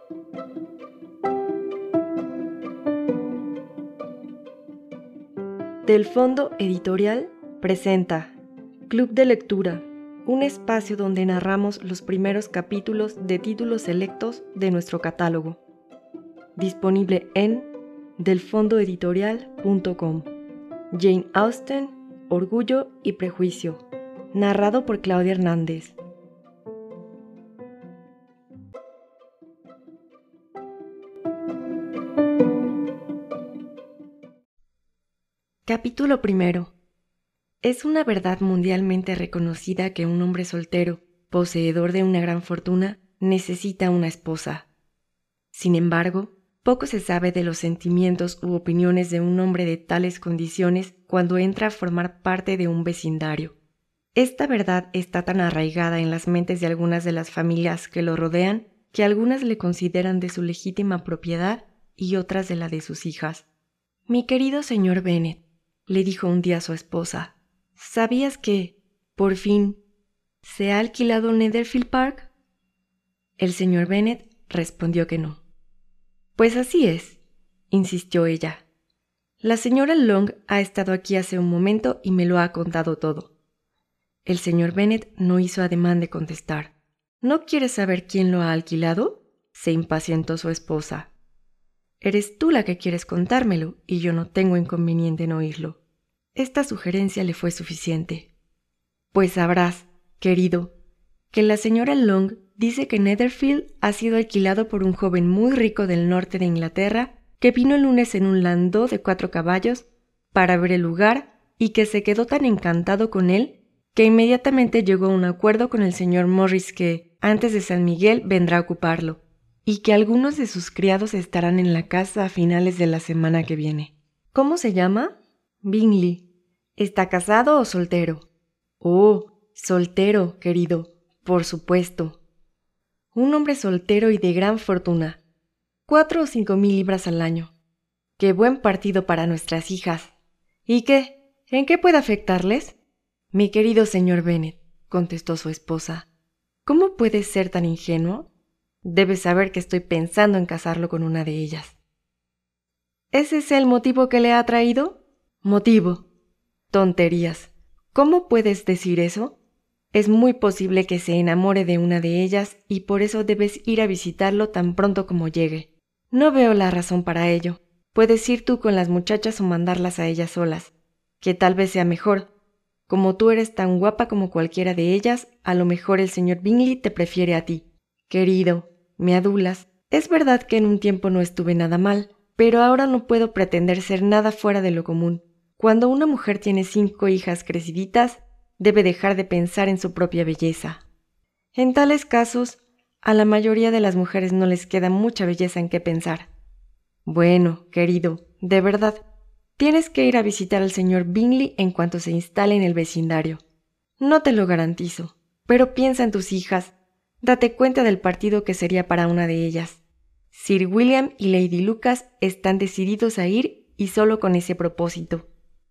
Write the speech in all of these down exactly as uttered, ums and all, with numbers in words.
Del Fondo Editorial presenta Club de Lectura, un espacio donde narramos los primeros capítulos de títulos selectos de nuestro catálogo. Disponible en del fondo editorial punto com. Jane Austen, Orgullo y Prejuicio. Narrado por Claudia Hernández. Capítulo primero. Es una verdad mundialmente reconocida que un hombre soltero, poseedor de una gran fortuna, necesita una esposa. Sin embargo, poco se sabe de los sentimientos u opiniones de un hombre de tales condiciones cuando entra a formar parte de un vecindario. Esta verdad está tan arraigada en las mentes de algunas de las familias que lo rodean que algunas le consideran de su legítima propiedad y otras de la de sus hijas. Mi querido señor Bennet, le dijo un día a su esposa, ¿sabías que, por fin, se ha alquilado Netherfield Park? El señor Bennet respondió que no. Pues así es, insistió ella. La señora Long ha estado aquí hace un momento y me lo ha contado todo. El señor Bennet no hizo ademán de contestar. ¿No quieres saber quién lo ha alquilado?, se impacientó su esposa. Eres tú la que quieres contármelo, y yo no tengo inconveniente en oírlo. Esta sugerencia le fue suficiente. Pues sabrás, querido, que la señora Long dice que Netherfield ha sido alquilado por un joven muy rico del norte de Inglaterra que vino el lunes en un landó de cuatro caballos para ver el lugar y que se quedó tan encantado con él que inmediatamente llegó a un acuerdo con el señor Morris que, antes de San Miguel, vendrá a ocuparlo, y que algunos de sus criados estarán en la casa a finales de la semana que viene. ¿Cómo se llama? Bingley. ¿Está casado o soltero? Oh, soltero, querido, por supuesto. Un hombre soltero y de gran fortuna. Cuatro o cinco mil libras al año. ¡Qué buen partido para nuestras hijas! ¿Y qué? ¿En qué puede afectarles? Mi querido señor Bennet, contestó su esposa, ¿cómo puedes ser tan ingenuo? Debes saber que estoy pensando en casarlo con una de ellas. ¿Ese es el motivo que le ha traído? ¿Motivo? Tonterías. ¿Cómo puedes decir eso? Es muy posible que se enamore de una de ellas y por eso debes ir a visitarlo tan pronto como llegue. No veo la razón para ello. Puedes ir tú con las muchachas o mandarlas a ellas solas, que tal vez sea mejor. Como tú eres tan guapa como cualquiera de ellas, a lo mejor el señor Bingley te prefiere a ti. Querido, me adulas. Es verdad que en un tiempo no estuve nada mal, pero ahora no puedo pretender ser nada fuera de lo común. Cuando una mujer tiene cinco hijas creciditas, debe dejar de pensar en su propia belleza. En tales casos, a la mayoría de las mujeres no les queda mucha belleza en qué pensar. Bueno, querido, de verdad, tienes que ir a visitar al señor Bingley en cuanto se instale en el vecindario. No te lo garantizo, pero piensa en tus hijas. Date cuenta del partido que sería para una de ellas. Sir William y Lady Lucas están decididos a ir y solo con ese propósito.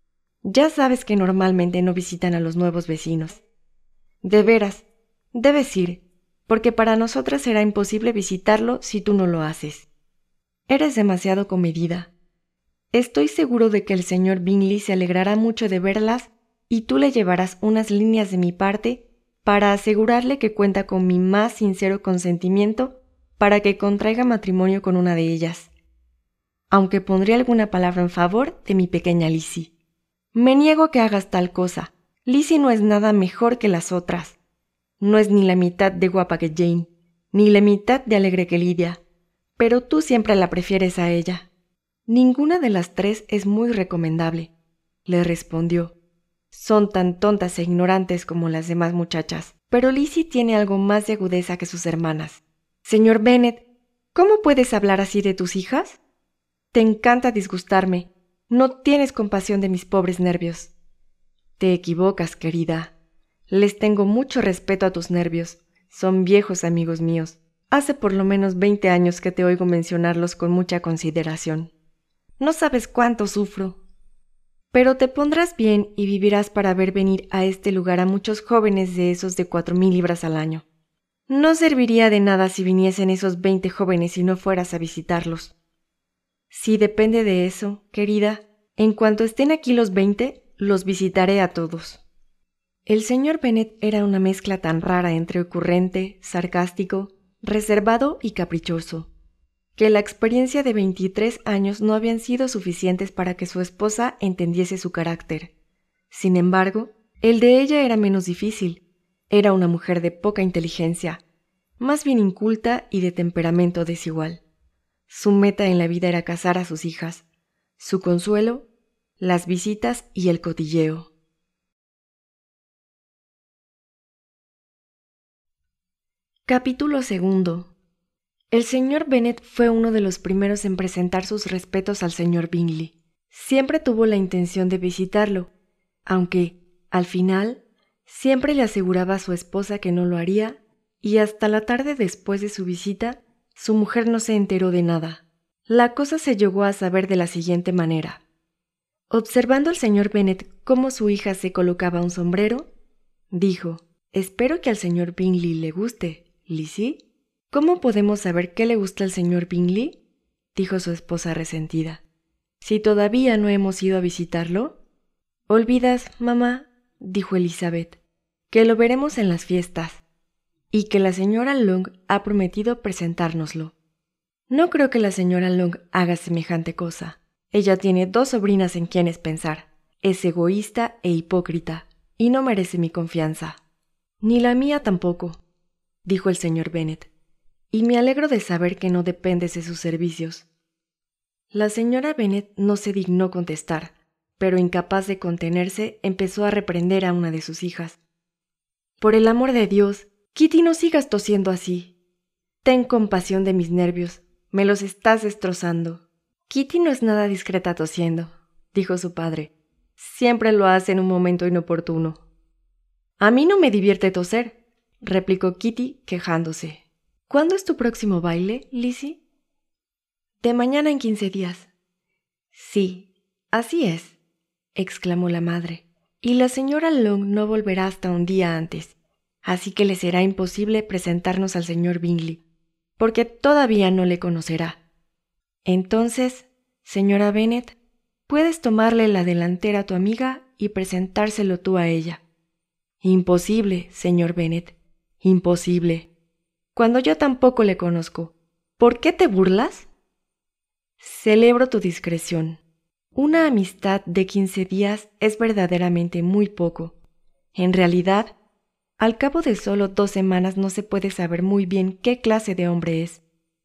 Ya sabes que normalmente no visitan a los nuevos vecinos. De veras, debes ir, porque para nosotras será imposible visitarlo si tú no lo haces. Eres demasiado comedida. Estoy seguro de que el señor Bingley se alegrará mucho de verlas y tú le llevarás unas líneas de mi parte para asegurarle que cuenta con mi más sincero consentimiento para que contraiga matrimonio con una de ellas, aunque pondré alguna palabra en favor de mi pequeña Lizzie. Me niego a que hagas tal cosa. Lizzie no es nada mejor que las otras. No es ni la mitad de guapa que Jane, ni la mitad de alegre que Lydia, pero tú siempre la prefieres a ella. Ninguna de las tres es muy recomendable, le respondió. Son tan tontas e ignorantes como las demás muchachas, pero Lizzie tiene algo más de agudeza que sus hermanas. Señor Bennet, ¿cómo puedes hablar así de tus hijas? Te encanta disgustarme. No tienes compasión de mis pobres nervios. Te equivocas, querida. Les tengo mucho respeto a tus nervios. Son viejos amigos míos. Hace por lo menos veinte años que te oigo mencionarlos con mucha consideración. No sabes cuánto sufro. Pero te pondrás bien y vivirás para ver venir a este lugar a muchos jóvenes de esos de cuatro mil libras al año. No serviría de nada si viniesen esos veinte jóvenes y no fueras a visitarlos. Si depende de eso, querida, en cuanto estén aquí los veinte, los visitaré a todos. El señor Bennet era una mezcla tan rara entre ocurrente, sarcástico, reservado y caprichoso, que la experiencia de veintitrés años no habían sido suficientes para que su esposa entendiese su carácter. Sin embargo, el de ella era menos difícil. Era una mujer de poca inteligencia, más bien inculta y de temperamento desigual. Su meta en la vida era casar a sus hijas, su consuelo, las visitas y el cotilleo. Capítulo segundo. El señor Bennet fue uno de los primeros en presentar sus respetos al señor Bingley. Siempre tuvo la intención de visitarlo, aunque, al final, siempre le aseguraba a su esposa que no lo haría, y hasta la tarde después de su visita, su mujer no se enteró de nada. La cosa se llegó a saber de la siguiente manera. Observando al señor Bennet cómo su hija se colocaba un sombrero, dijo: «Espero que al señor Bingley le guste, Lizzie». «¿Cómo podemos saber qué le gusta al señor Bingley?», dijo su esposa resentida. «Si todavía no hemos ido a visitarlo». «Olvidas, mamá», dijo Elizabeth, «que lo veremos en las fiestas, y que la señora Long ha prometido presentárnoslo». «No creo que la señora Long haga semejante cosa. Ella tiene dos sobrinas en quienes pensar. Es egoísta e hipócrita, y no merece mi confianza». «Ni la mía tampoco», dijo el señor Bennet, «y me alegro de saber que no dependes de sus servicios». La señora Bennet no se dignó contestar, pero incapaz de contenerse, empezó a reprender a una de sus hijas. «Por el amor de Dios, Kitty, no sigas tosiendo así. Ten compasión de mis nervios, me los estás destrozando». «Kitty no es nada discreta tosiendo», dijo su padre. «Siempre lo hace en un momento inoportuno». «A mí no me divierte toser», replicó Kitty quejándose. «¿Cuándo es tu próximo baile, Lizzie?» «De mañana en quince días». «Sí, así es», exclamó la madre, «y la señora Long no volverá hasta un día antes, así que le será imposible presentarnos al señor Bingley, porque todavía no le conocerá. Entonces, señora Bennet, puedes tomarle la delantera a tu amiga y presentárselo tú a ella». «Imposible, señor Bennet, imposible. Cuando yo tampoco le conozco. ¿Por qué te burlas?» «Celebro tu discreción. Una amistad de quince días es verdaderamente muy poco. En realidad, al cabo de solo dos semanas no se puede saber muy bien qué clase de hombre es.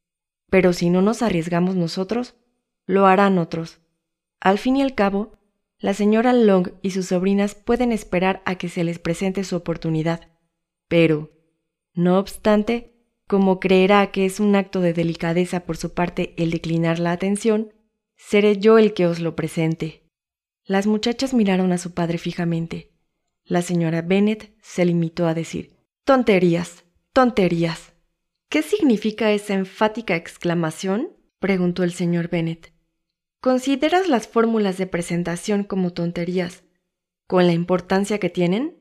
Pero si no nos arriesgamos nosotros, lo harán otros. Al fin y al cabo, la señora Long y sus sobrinas pueden esperar a que se les presente su oportunidad. Pero, no obstante, como creerá que es un acto de delicadeza por su parte el declinar la atención, seré yo el que os lo presente». Las muchachas miraron a su padre fijamente. La señora Bennet se limitó a decir: «Tonterías, tonterías». «¿Qué significa esa enfática exclamación?», preguntó el señor Bennet. «¿Consideras las fórmulas de presentación como tonterías, con la importancia que tienen?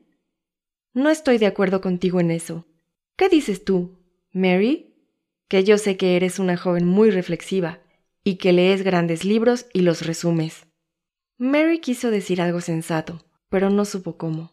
No estoy de acuerdo contigo en eso. ¿Qué dices tú, Mary? Que yo sé que eres una joven muy reflexiva y que lees grandes libros y los resumes». Mary quiso decir algo sensato, pero no supo cómo.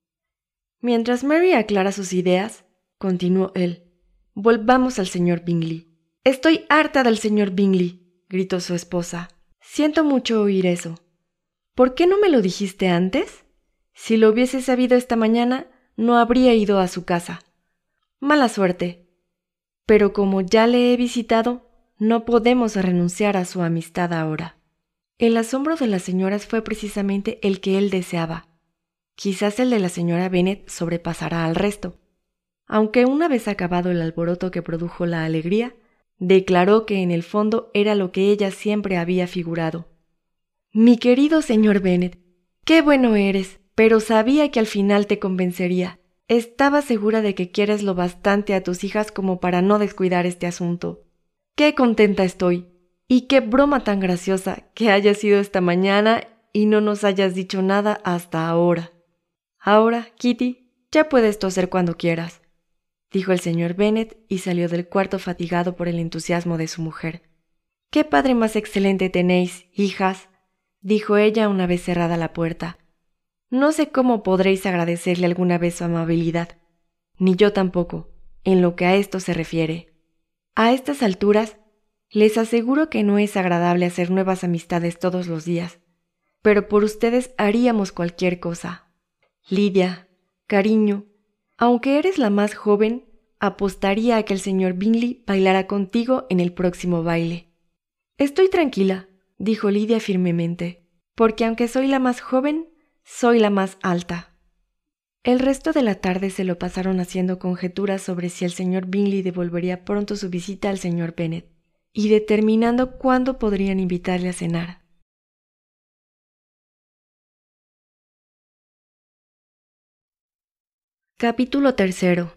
«Mientras Mary aclara sus ideas», continuó él, «volvamos al señor Bingley». «Estoy harta del señor Bingley», gritó su esposa. «Siento mucho oír eso. ¿Por qué no me lo dijiste antes? Si lo hubiese sabido esta mañana, no habría ido a su casa. Mala suerte. Pero como ya le he visitado, no podemos renunciar a su amistad ahora». El asombro de las señoras fue precisamente el que él deseaba. Quizás el de la señora Bennet sobrepasará al resto, aunque una vez acabado el alboroto que produjo la alegría, declaró que en el fondo era lo que ella siempre había figurado. «Mi querido señor Bennet, qué bueno eres, pero sabía que al final te convencería. Estaba segura de que quieres lo bastante a tus hijas como para no descuidar este asunto. Qué contenta estoy, y qué broma tan graciosa que hayas sido esta mañana y no nos hayas dicho nada hasta ahora. Ahora, Kitty, ya puedes toser cuando quieras». dijo el señor Bennet y salió del cuarto fatigado por el entusiasmo de su mujer. «¡Qué padre más excelente tenéis, hijas!», dijo ella una vez cerrada la puerta. «No sé cómo podréis agradecerle alguna vez su amabilidad, ni yo tampoco, en lo que a esto se refiere. A estas alturas, les aseguro que no es agradable hacer nuevas amistades todos los días, pero por ustedes haríamos cualquier cosa. Lidia, cariño, aunque eres la más joven, apostaría a que el señor Bingley bailará contigo en el próximo baile». «Estoy tranquila», dijo Lidia firmemente, «porque aunque soy la más joven, soy la más alta». El resto de la tarde se lo pasaron haciendo conjeturas sobre si el señor Bingley devolvería pronto su visita al señor Bennet, y determinando cuándo podrían invitarle a cenar. Capítulo tercero.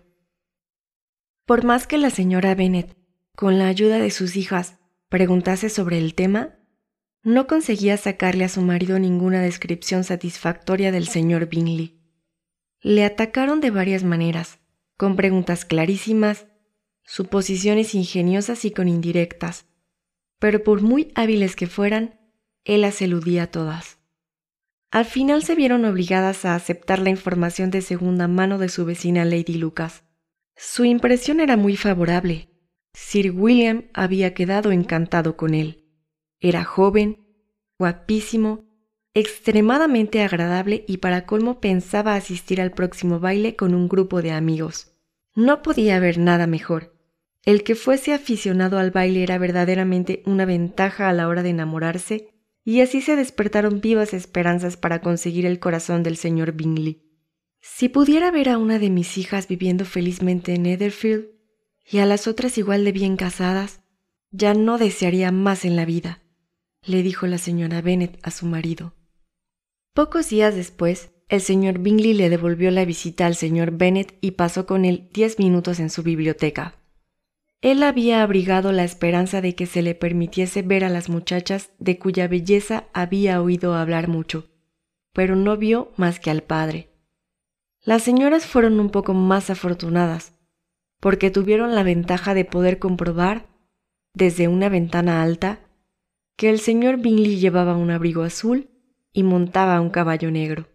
Por más que la señora Bennet, con la ayuda de sus hijas, preguntase sobre el tema, no conseguía sacarle a su marido ninguna descripción satisfactoria del señor Bingley. Le atacaron de varias maneras, con preguntas clarísimas, suposiciones ingeniosas y con indirectas, pero por muy hábiles que fueran, él las eludía todas. Al final se vieron obligadas a aceptar la información de segunda mano de su vecina Lady Lucas. Su impresión era muy favorable. Sir William había quedado encantado con él. Era joven, guapísimo, extremadamente agradable y para colmo pensaba asistir al próximo baile con un grupo de amigos. No podía haber nada mejor. El que fuese aficionado al baile era verdaderamente una ventaja a la hora de enamorarse, y así se despertaron vivas esperanzas para conseguir el corazón del señor Bingley. Si pudiera ver a una de mis hijas viviendo felizmente en Netherfield y a las otras igual de bien casadas, ya no desearía más en la vida, le dijo la señora Bennet a su marido. Pocos días después, el señor Bingley le devolvió la visita al señor Bennet y pasó con él diez minutos en su biblioteca. Él había abrigado la esperanza de que se le permitiese ver a las muchachas de cuya belleza había oído hablar mucho, pero no vio más que al padre. Las señoras fueron un poco más afortunadas, porque tuvieron la ventaja de poder comprobar, desde una ventana alta, que el señor Bingley llevaba un abrigo azul y montaba un caballo negro.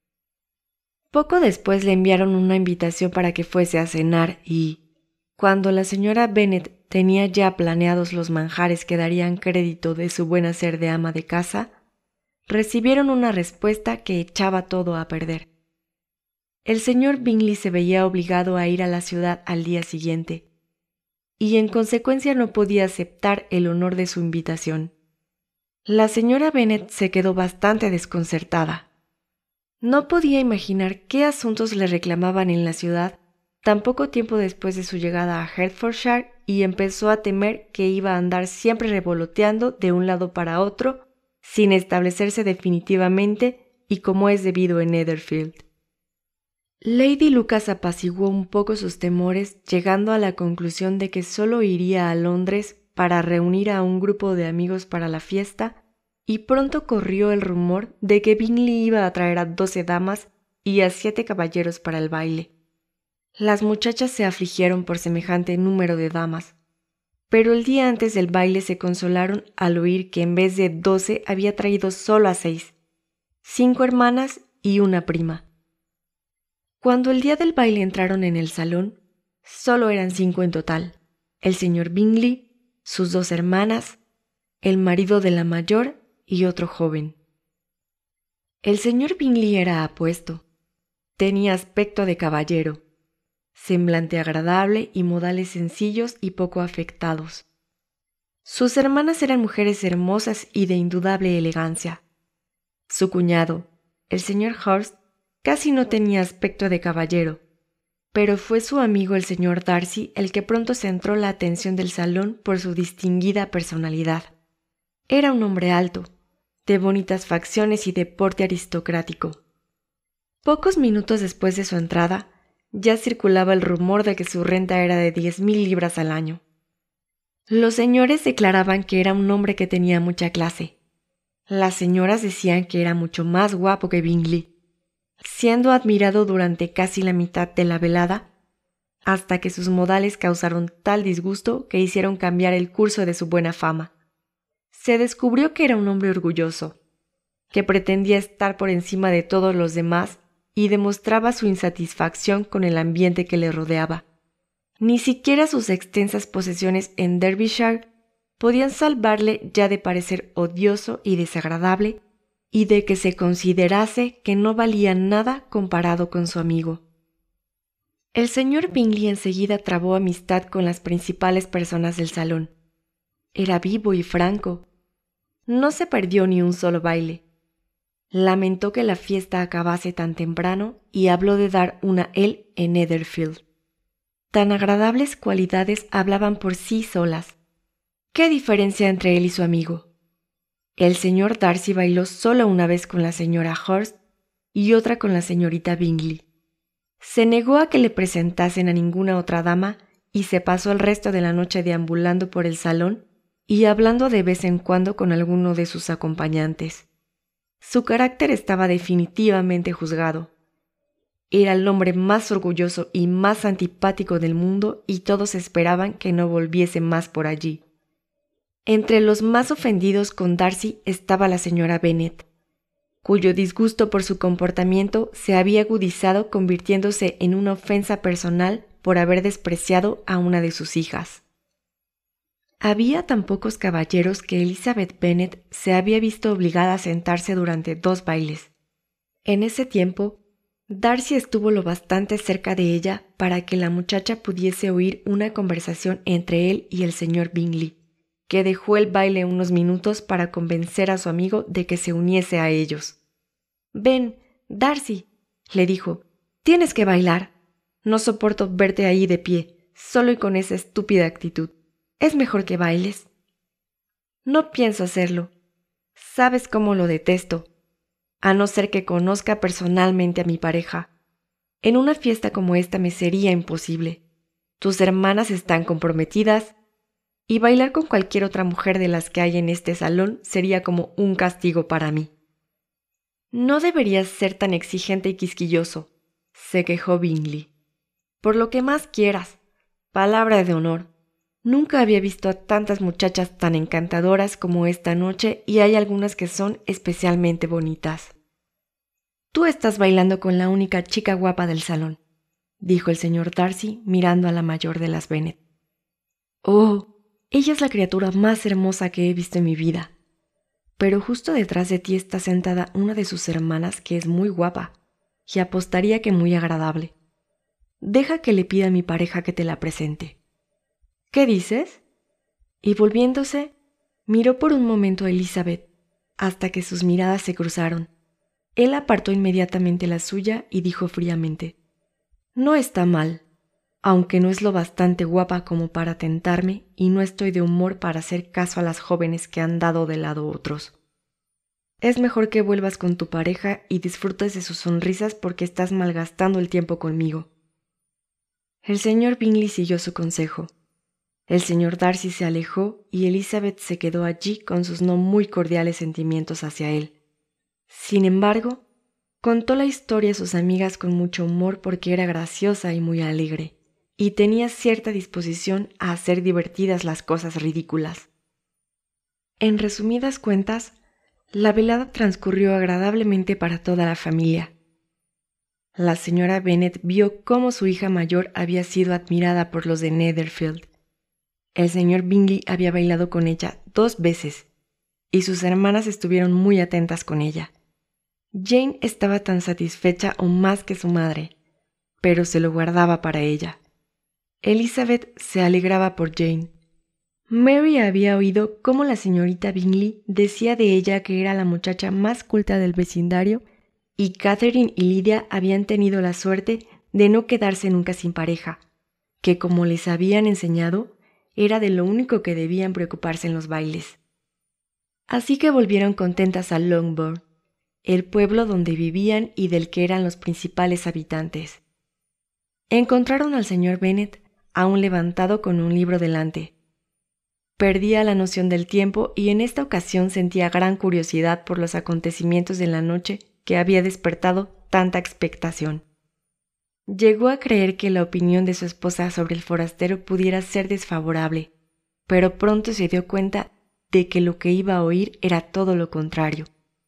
Poco después le enviaron una invitación para que fuese a cenar y, cuando la señora Bennet tenía ya planeados los manjares que darían crédito de su buen hacer de ama de casa, recibieron una respuesta que echaba todo a perder. El señor Bingley se veía obligado a ir a la ciudad al día siguiente, y en consecuencia no podía aceptar el honor de su invitación. La señora Bennet se quedó bastante desconcertada. No podía imaginar qué asuntos le reclamaban en la ciudad tan poco tiempo después de su llegada a Hertfordshire y empezó a temer que iba a andar siempre revoloteando de un lado para otro sin establecerse definitivamente y como es debido en Netherfield. Lady Lucas apaciguó un poco sus temores, llegando a la conclusión de que solo iría a Londres para reunir a un grupo de amigos para la fiesta, y pronto corrió el rumor de que Bingley iba a traer a doce damas y a siete caballeros para el baile. Las muchachas se afligieron por semejante número de damas, pero el día antes del baile se consolaron al oír que en vez de doce había traído solo a seis, cinco hermanas y una prima. Cuando el día del baile entraron en el salón, solo eran cinco en total: el señor Bingley, sus dos hermanas, el marido de la mayor y otro joven. El señor Bingley era apuesto, tenía aspecto de caballero, semblante agradable y modales sencillos y poco afectados. Sus hermanas eran mujeres hermosas y de indudable elegancia. Su cuñado, el señor Hurst, casi no tenía aspecto de caballero, pero fue su amigo el señor Darcy el que pronto centró la atención del salón por su distinguida personalidad. Era un hombre alto, de bonitas facciones y de porte aristocrático. Pocos minutos después de su entrada, ya circulaba el rumor de que su renta era de diez mil libras al año. Los señores declaraban que era un hombre que tenía mucha clase. Las señoras decían que era mucho más guapo que Bingley. Siendo admirado durante casi la mitad de la velada, hasta que sus modales causaron tal disgusto que hicieron cambiar el curso de su buena fama. Se descubrió que era un hombre orgulloso, que pretendía estar por encima de todos los demás y demostraba su insatisfacción con el ambiente que le rodeaba. Ni siquiera sus extensas posesiones en Derbyshire podían salvarle ya de parecer odioso y desagradable y de que se considerase que no valía nada comparado con su amigo. El señor Bingley enseguida trabó amistad con las principales personas del salón. Era vivo y franco. No se perdió ni un solo baile. Lamentó que la fiesta acabase tan temprano y habló de dar una él en Netherfield. Tan agradables cualidades hablaban por sí solas. ¿Qué diferencia entre él y su amigo? El señor Darcy bailó solo una vez con la señora Hurst y otra con la señorita Bingley. Se negó a que le presentasen a ninguna otra dama y se pasó el resto de la noche deambulando por el salón y hablando de vez en cuando con alguno de sus acompañantes. Su carácter estaba definitivamente juzgado. Era el hombre más orgulloso y más antipático del mundo y todos esperaban que no volviese más por allí. Entre los más ofendidos con Darcy estaba la señora Bennet, cuyo disgusto por su comportamiento se había agudizado convirtiéndose en una ofensa personal por haber despreciado a una de sus hijas. Había tan pocos caballeros que Elizabeth Bennet se había visto obligada a sentarse durante dos bailes. En ese tiempo, Darcy estuvo lo bastante cerca de ella para que la muchacha pudiese oír una conversación entre él y el señor Bingley, que dejó el baile unos minutos para convencer a su amigo de que se uniese a ellos. «Ven, Darcy», le dijo, «tienes que bailar. No soporto verte ahí de pie, solo y con esa estúpida actitud. Es mejor que bailes». «No pienso hacerlo. Sabes cómo lo detesto, a no ser que conozca personalmente a mi pareja. En una fiesta como esta me sería imposible. Tus hermanas están comprometidas y bailar con cualquier otra mujer de las que hay en este salón sería como un castigo para mí». «No deberías ser tan exigente y quisquilloso», se quejó Bingley. «Por lo que más quieras. Palabra de honor. Nunca había visto a tantas muchachas tan encantadoras como esta noche y hay algunas que son especialmente bonitas». «Tú estás bailando con la única chica guapa del salón», dijo el señor Darcy mirando a la mayor de las Bennet. «Oh, ella es la criatura más hermosa que he visto en mi vida. Pero justo detrás de ti está sentada una de sus hermanas que es muy guapa, y apostaría que muy agradable. Deja que le pida a mi pareja que te la presente». «¿Qué dices?» Y volviéndose, miró por un momento a Elizabeth, hasta que sus miradas se cruzaron. Él apartó inmediatamente la suya y dijo fríamente: «No está mal, aunque no es lo bastante guapa como para tentarme y no estoy de humor para hacer caso a las jóvenes que han dado de lado otros. Es mejor que vuelvas con tu pareja y disfrutes de sus sonrisas porque estás malgastando el tiempo conmigo». El señor Bingley siguió su consejo. El señor Darcy se alejó y Elizabeth se quedó allí con sus no muy cordiales sentimientos hacia él. Sin embargo, contó la historia a sus amigas con mucho humor porque era graciosa y muy alegre, y tenía cierta disposición a hacer divertidas las cosas ridículas. En resumidas cuentas, la velada transcurrió agradablemente para toda la familia. La señora Bennet vio cómo su hija mayor había sido admirada por los de Netherfield. El señor Bingley había bailado con ella dos veces, y sus hermanas estuvieron muy atentas con ella. Jane estaba tan satisfecha o más que su madre, pero se lo guardaba para ella. Elizabeth se alegraba por Jane. Mary había oído cómo la señorita Bingley decía de ella que era la muchacha más culta del vecindario y Catherine y Lydia habían tenido la suerte de no quedarse nunca sin pareja, que como les habían enseñado, era de lo único que debían preocuparse en los bailes. Así que volvieron contentas a Longbourn, el pueblo donde vivían y del que eran los principales habitantes. Encontraron al señor Bennet aún levantado con un libro delante. Perdía la noción del tiempo y en esta ocasión sentía gran curiosidad por los acontecimientos de la noche que había despertado tanta expectación. Llegó a creer que la opinión de su esposa sobre el forastero pudiera ser desfavorable, pero pronto se dio cuenta de que lo que iba a oír era todo lo contrario.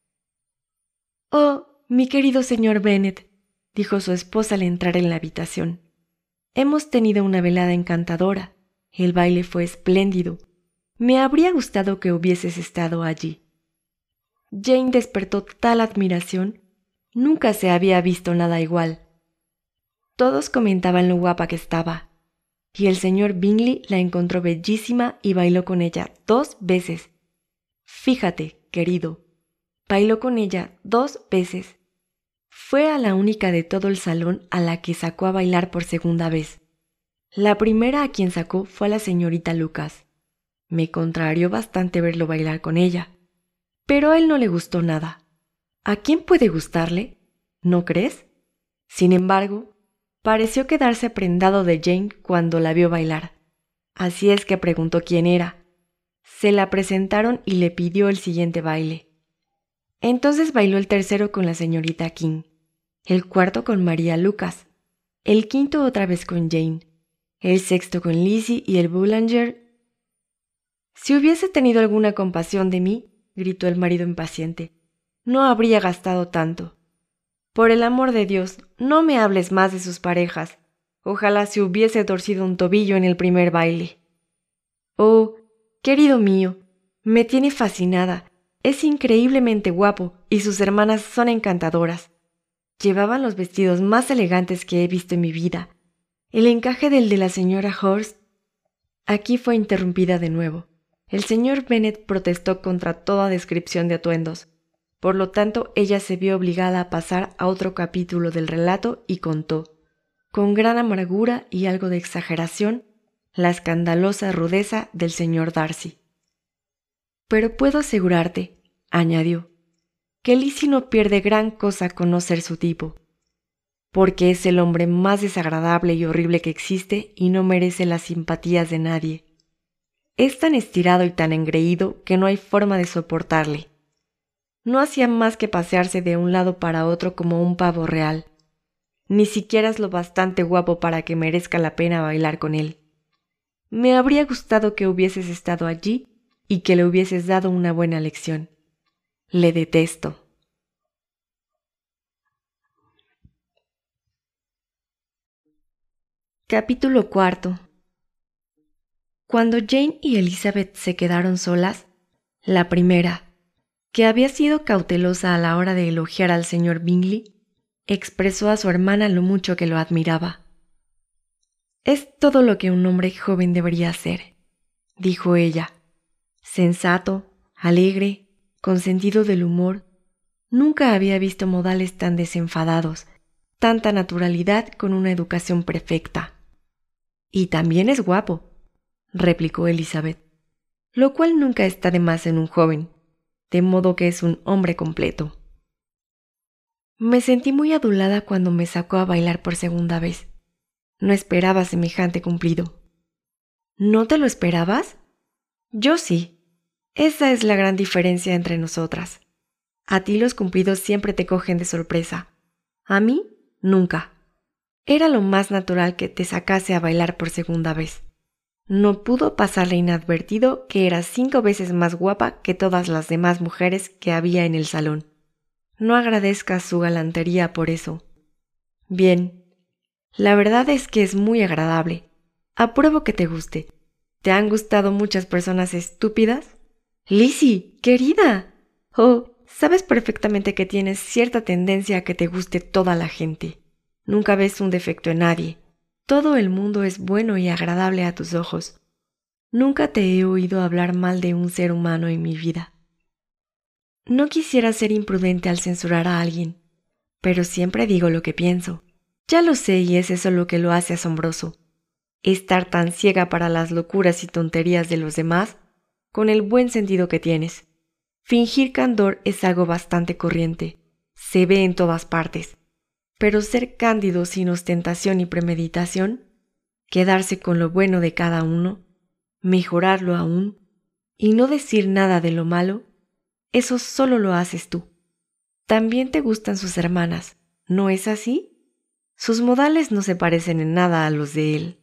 «Oh, mi querido señor Bennet», dijo su esposa al entrar en la habitación. «Hemos tenido una velada encantadora. El baile fue espléndido. Me habría gustado que hubieses estado allí». Jane despertó tal admiración. Nunca se había visto nada igual. Todos comentaban lo guapa que estaba, y el señor Bingley la encontró bellísima y bailó con ella dos veces. Fíjate, querido, bailó con ella dos veces. Fue a la única de todo el salón a la que sacó a bailar por segunda vez. La primera a quien sacó fue a la señorita Lucas. Me contrarió bastante verlo bailar con ella, pero a él no le gustó nada. ¿A quién puede gustarle? ¿No crees? Sin embargo, pareció quedarse prendado de Jane cuando la vio bailar. Así es que preguntó quién era. Se la presentaron y le pidió el siguiente baile. Entonces bailó el tercero con la señorita King, el cuarto con María Lucas, el quinto otra vez con Jane, el sexto con Lizzie y el Boulanger. «Si hubiese tenido alguna compasión de mí», gritó el marido impaciente, «no habría gastado tanto. Por el amor de Dios, no me hables más de sus parejas. Ojalá se hubiese torcido un tobillo en el primer baile». «Oh, querido mío, me tiene fascinada. Es increíblemente guapo y sus hermanas son encantadoras. Llevaban los vestidos más elegantes que he visto en mi vida. El encaje del de la señora Hurst». Aquí fue interrumpida de nuevo. El señor Bennet protestó contra toda descripción de atuendos. Por lo tanto, ella se vio obligada a pasar a otro capítulo del relato y contó, con gran amargura y algo de exageración, la escandalosa rudeza del señor Darcy. «Pero puedo asegurarte», añadió, «que Lizzie no pierde gran cosa con no ser su tipo, porque es el hombre más desagradable y horrible que existe y no merece las simpatías de nadie. Es tan estirado y tan engreído que no hay forma de soportarle. No hacía más que pasearse de un lado para otro como un pavo real. Ni siquiera es lo bastante guapo para que merezca la pena bailar con él. Me habría gustado que hubieses estado allí y que le hubieses dado una buena lección. Le detesto». Capítulo cuarto. Cuando Jane y Elizabeth se quedaron solas, la primera, que había sido cautelosa a la hora de elogiar al señor Bingley, expresó a su hermana lo mucho que lo admiraba. «Es todo lo que un hombre joven debería ser», dijo ella. «Sensato, alegre, con sentido del humor. Nunca había visto modales tan desenfadados, tanta naturalidad con una educación perfecta». «Y también es guapo», replicó Elizabeth, «lo cual nunca está de más en un joven, de modo que es un hombre completo». Me sentí muy adulada cuando me sacó a bailar por segunda vez. No esperaba semejante cumplido. ¿No te lo esperabas? Yo sí. Esa es la gran diferencia entre nosotras. A ti los cumplidos siempre te cogen de sorpresa. A mí, nunca. Era lo más natural que te sacase a bailar por segunda vez. No pudo pasarle inadvertido que eras cinco veces más guapa que todas las demás mujeres que había en el salón. No agradezcas su galantería por eso. Bien, la verdad es que es muy agradable. Apruebo que te guste. ¿Te han gustado muchas personas estúpidas? Lizzie, querida. Oh, sabes perfectamente que tienes cierta tendencia a que te guste toda la gente. Nunca ves un defecto en nadie. Todo el mundo es bueno y agradable a tus ojos. Nunca te he oído hablar mal de un ser humano en mi vida. No quisiera ser imprudente al censurar a alguien, pero siempre digo lo que pienso. Ya lo sé y es eso lo que lo hace asombroso. Estar tan ciega para las locuras y tonterías de los demás, con el buen sentido que tienes. Fingir candor es algo bastante corriente, se ve en todas partes. Pero ser cándido sin ostentación y premeditación, quedarse con lo bueno de cada uno, mejorarlo aún, y no decir nada de lo malo, eso solo lo haces tú. También te gustan sus hermanas, ¿no es así? Sus modales no se parecen en nada a los de él.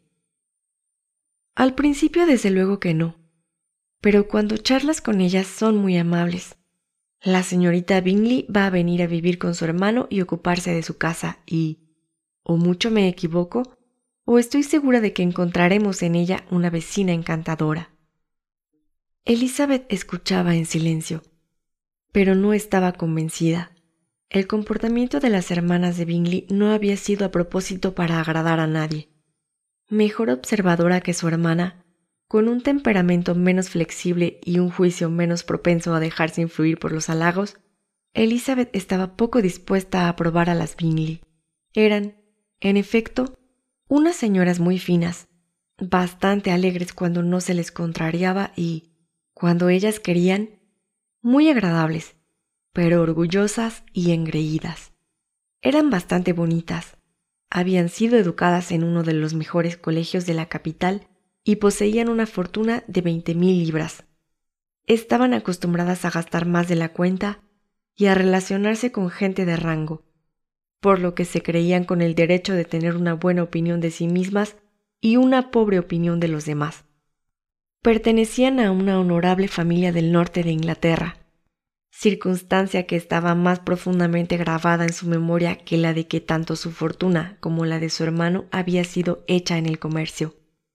Al principio desde luego que no, pero cuando charlas con ellas son muy amables. La señorita Bingley va a venir a vivir con su hermano y ocuparse de su casa y, o mucho me equivoco, o estoy segura de que encontraremos en ella una vecina encantadora. Elizabeth escuchaba en silencio, pero no estaba convencida. El comportamiento de las hermanas de Bingley no había sido a propósito para agradar a nadie. Mejor observadora que su hermana, con un temperamento menos flexible y un juicio menos propenso a dejarse influir por los halagos, Elizabeth estaba poco dispuesta a aprobar a las Bingley. Eran, en efecto, unas señoras muy finas, bastante alegres cuando no se les contrariaba y, cuando ellas querían, muy agradables, pero orgullosas y engreídas. Eran bastante bonitas, habían sido educadas en uno de los mejores colegios de la capital y poseían una fortuna de veinte mil libras. Estaban acostumbradas a gastar más de la cuenta y a relacionarse con gente de rango, por lo que se creían con el derecho de tener una buena opinión de sí mismas y una pobre opinión de los demás. Pertenecían a una honorable familia del norte de Inglaterra, circunstancia que estaba más profundamente grabada en su memoria que la de que tanto su fortuna como la de su hermano había sido hecha en el comercio.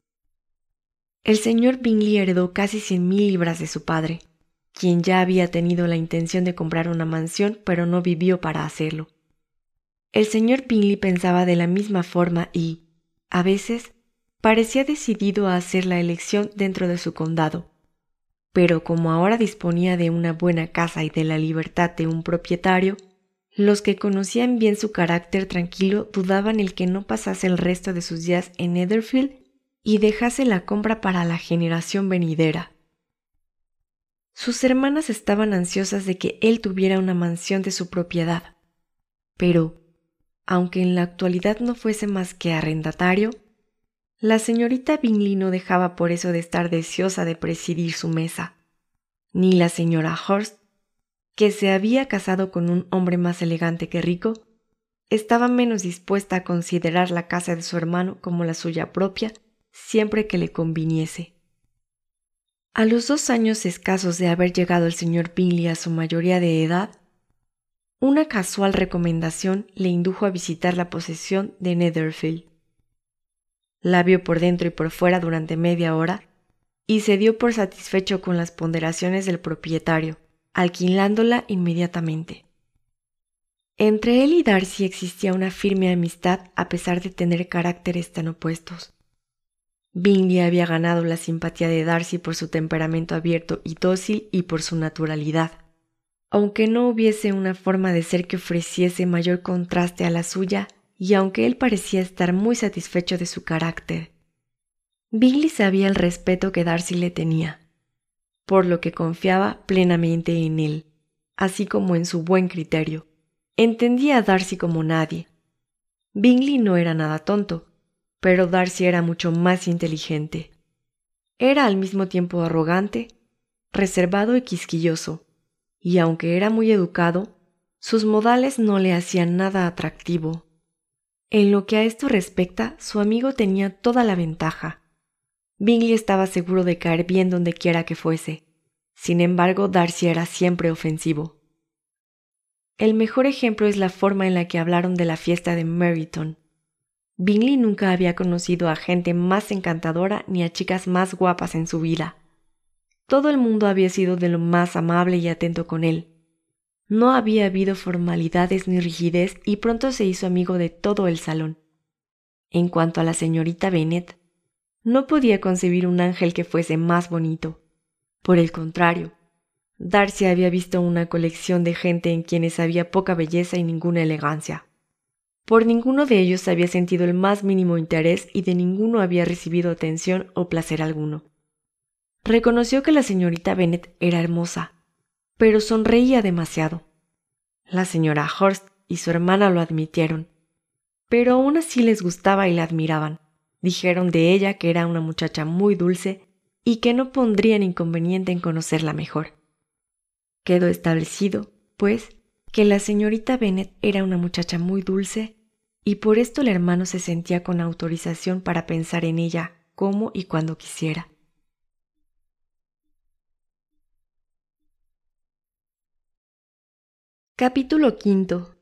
El señor Bingley heredó casi cien mil libras de su padre, quien ya había tenido la intención de comprar una mansión, pero no vivió para hacerlo. El señor Bingley pensaba de la misma forma y, a veces, parecía decidido a hacer la elección dentro de su condado. Pero como ahora disponía de una buena casa y de la libertad de un propietario, los que conocían bien su carácter tranquilo dudaban el que no pasase el resto de sus días en Netherfield y dejase la compra para la generación venidera. Sus hermanas estaban ansiosas de que él tuviera una mansión de su propiedad, pero, aunque en la actualidad no fuese más que arrendatario, la señorita Bingley no dejaba por eso de estar deseosa de presidir su mesa, ni la señora Hurst, que se había casado con un hombre más elegante que rico, estaba menos dispuesta a considerar la casa de su hermano como la suya propia siempre que le conviniese. A los dos años escasos de haber llegado el señor Bingley a su mayoría de edad, una casual recomendación le indujo a visitar la posesión de Netherfield. La vio por dentro y por fuera durante media hora y se dio por satisfecho con las ponderaciones del propietario, alquilándola inmediatamente. Entre él y Darcy existía una firme amistad a pesar de tener caracteres tan opuestos. Bingley había ganado la simpatía de Darcy por su temperamento abierto y dócil y por su naturalidad, aunque no hubiese una forma de ser que ofreciese mayor contraste a la suya y aunque él parecía estar muy satisfecho de su carácter. Bingley sabía el respeto que Darcy le tenía, por lo que confiaba plenamente en él, así como en su buen criterio. Entendía a Darcy como nadie. Bingley no era nada tonto, pero Darcy era mucho más inteligente. Era al mismo tiempo arrogante, reservado y quisquilloso, y aunque era muy educado, sus modales no le hacían nada atractivo. En lo que a esto respecta, su amigo tenía toda la ventaja. Bingley estaba seguro de caer bien donde quiera que fuese. Sin embargo, Darcy era siempre ofensivo. El mejor ejemplo es la forma en la que hablaron de la fiesta de Meryton. Bingley nunca había conocido a gente más encantadora ni a chicas más guapas en su vida. Todo el mundo había sido de lo más amable y atento con él. No había habido formalidades ni rigidez y pronto se hizo amigo de todo el salón. En cuanto a la señorita Bennet, no podía concebir un ángel que fuese más bonito. Por el contrario, Darcy había visto una colección de gente en quienes había poca belleza y ninguna elegancia. Por ninguno de ellos había sentido el más mínimo interés y de ninguno había recibido atención o placer alguno. Reconoció que la señorita Bennet era hermosa, pero sonreía demasiado. La señora Hurst y su hermana lo admitieron, pero aún así les gustaba y la admiraban. Dijeron de ella que era una muchacha muy dulce y que no pondrían inconveniente en conocerla mejor. Quedó establecido, pues, que la señorita Bennet era una muchacha muy dulce, y por esto el hermano se sentía con autorización para pensar en ella como y cuando quisiera. Capítulo quinto.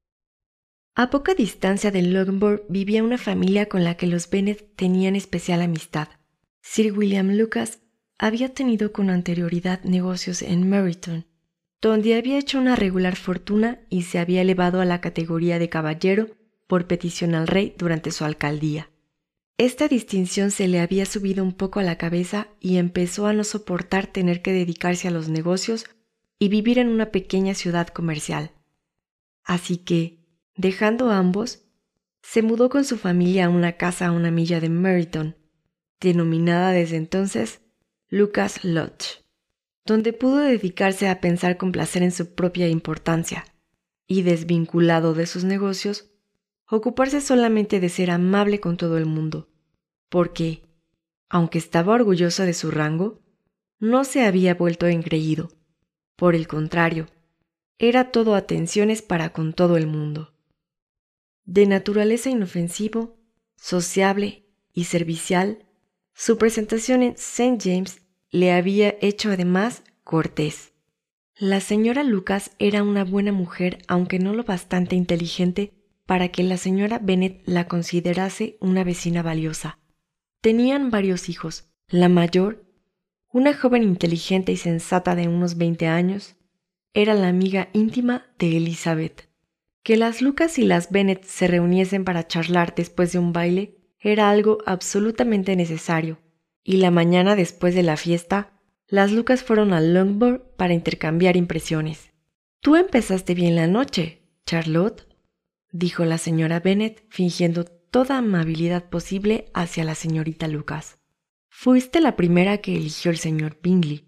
A poca distancia de Longbourn vivía una familia con la que los Bennet tenían especial amistad. Sir William Lucas había tenido con anterioridad negocios en Meryton, donde había hecho una regular fortuna y se había elevado a la categoría de caballero por petición al rey durante su alcaldía. Esta distinción se le había subido un poco a la cabeza y empezó a no soportar tener que dedicarse a los negocios y vivir en una pequeña ciudad comercial. Así que, dejando a ambos, se mudó con su familia a una casa a una milla de Meryton, denominada desde entonces Lucas Lodge, donde pudo dedicarse a pensar con placer en su propia importancia y, desvinculado de sus negocios, ocuparse solamente de ser amable con todo el mundo, porque, aunque estaba orgulloso de su rango, no se había vuelto engreído. Por el contrario, era todo atenciones para con todo el mundo. De naturaleza inofensivo, sociable y servicial, su presentación en Saint James le había hecho además cortés. La señora Lucas era una buena mujer, aunque no lo bastante inteligente para que la señora Bennet la considerase una vecina valiosa. Tenían varios hijos. La mayor, una joven inteligente y sensata de unos veinte años, era la amiga íntima de Elizabeth. Que las Lucas y las Bennet se reuniesen para charlar después de un baile era algo absolutamente necesario, y la mañana después de la fiesta, las Lucas fueron a Longbourn para intercambiar impresiones. «Tú empezaste bien la noche, Charlotte», dijo la señora Bennet, fingiendo toda amabilidad posible hacia la señorita Lucas. «Fuiste la primera que eligió el señor Bingley».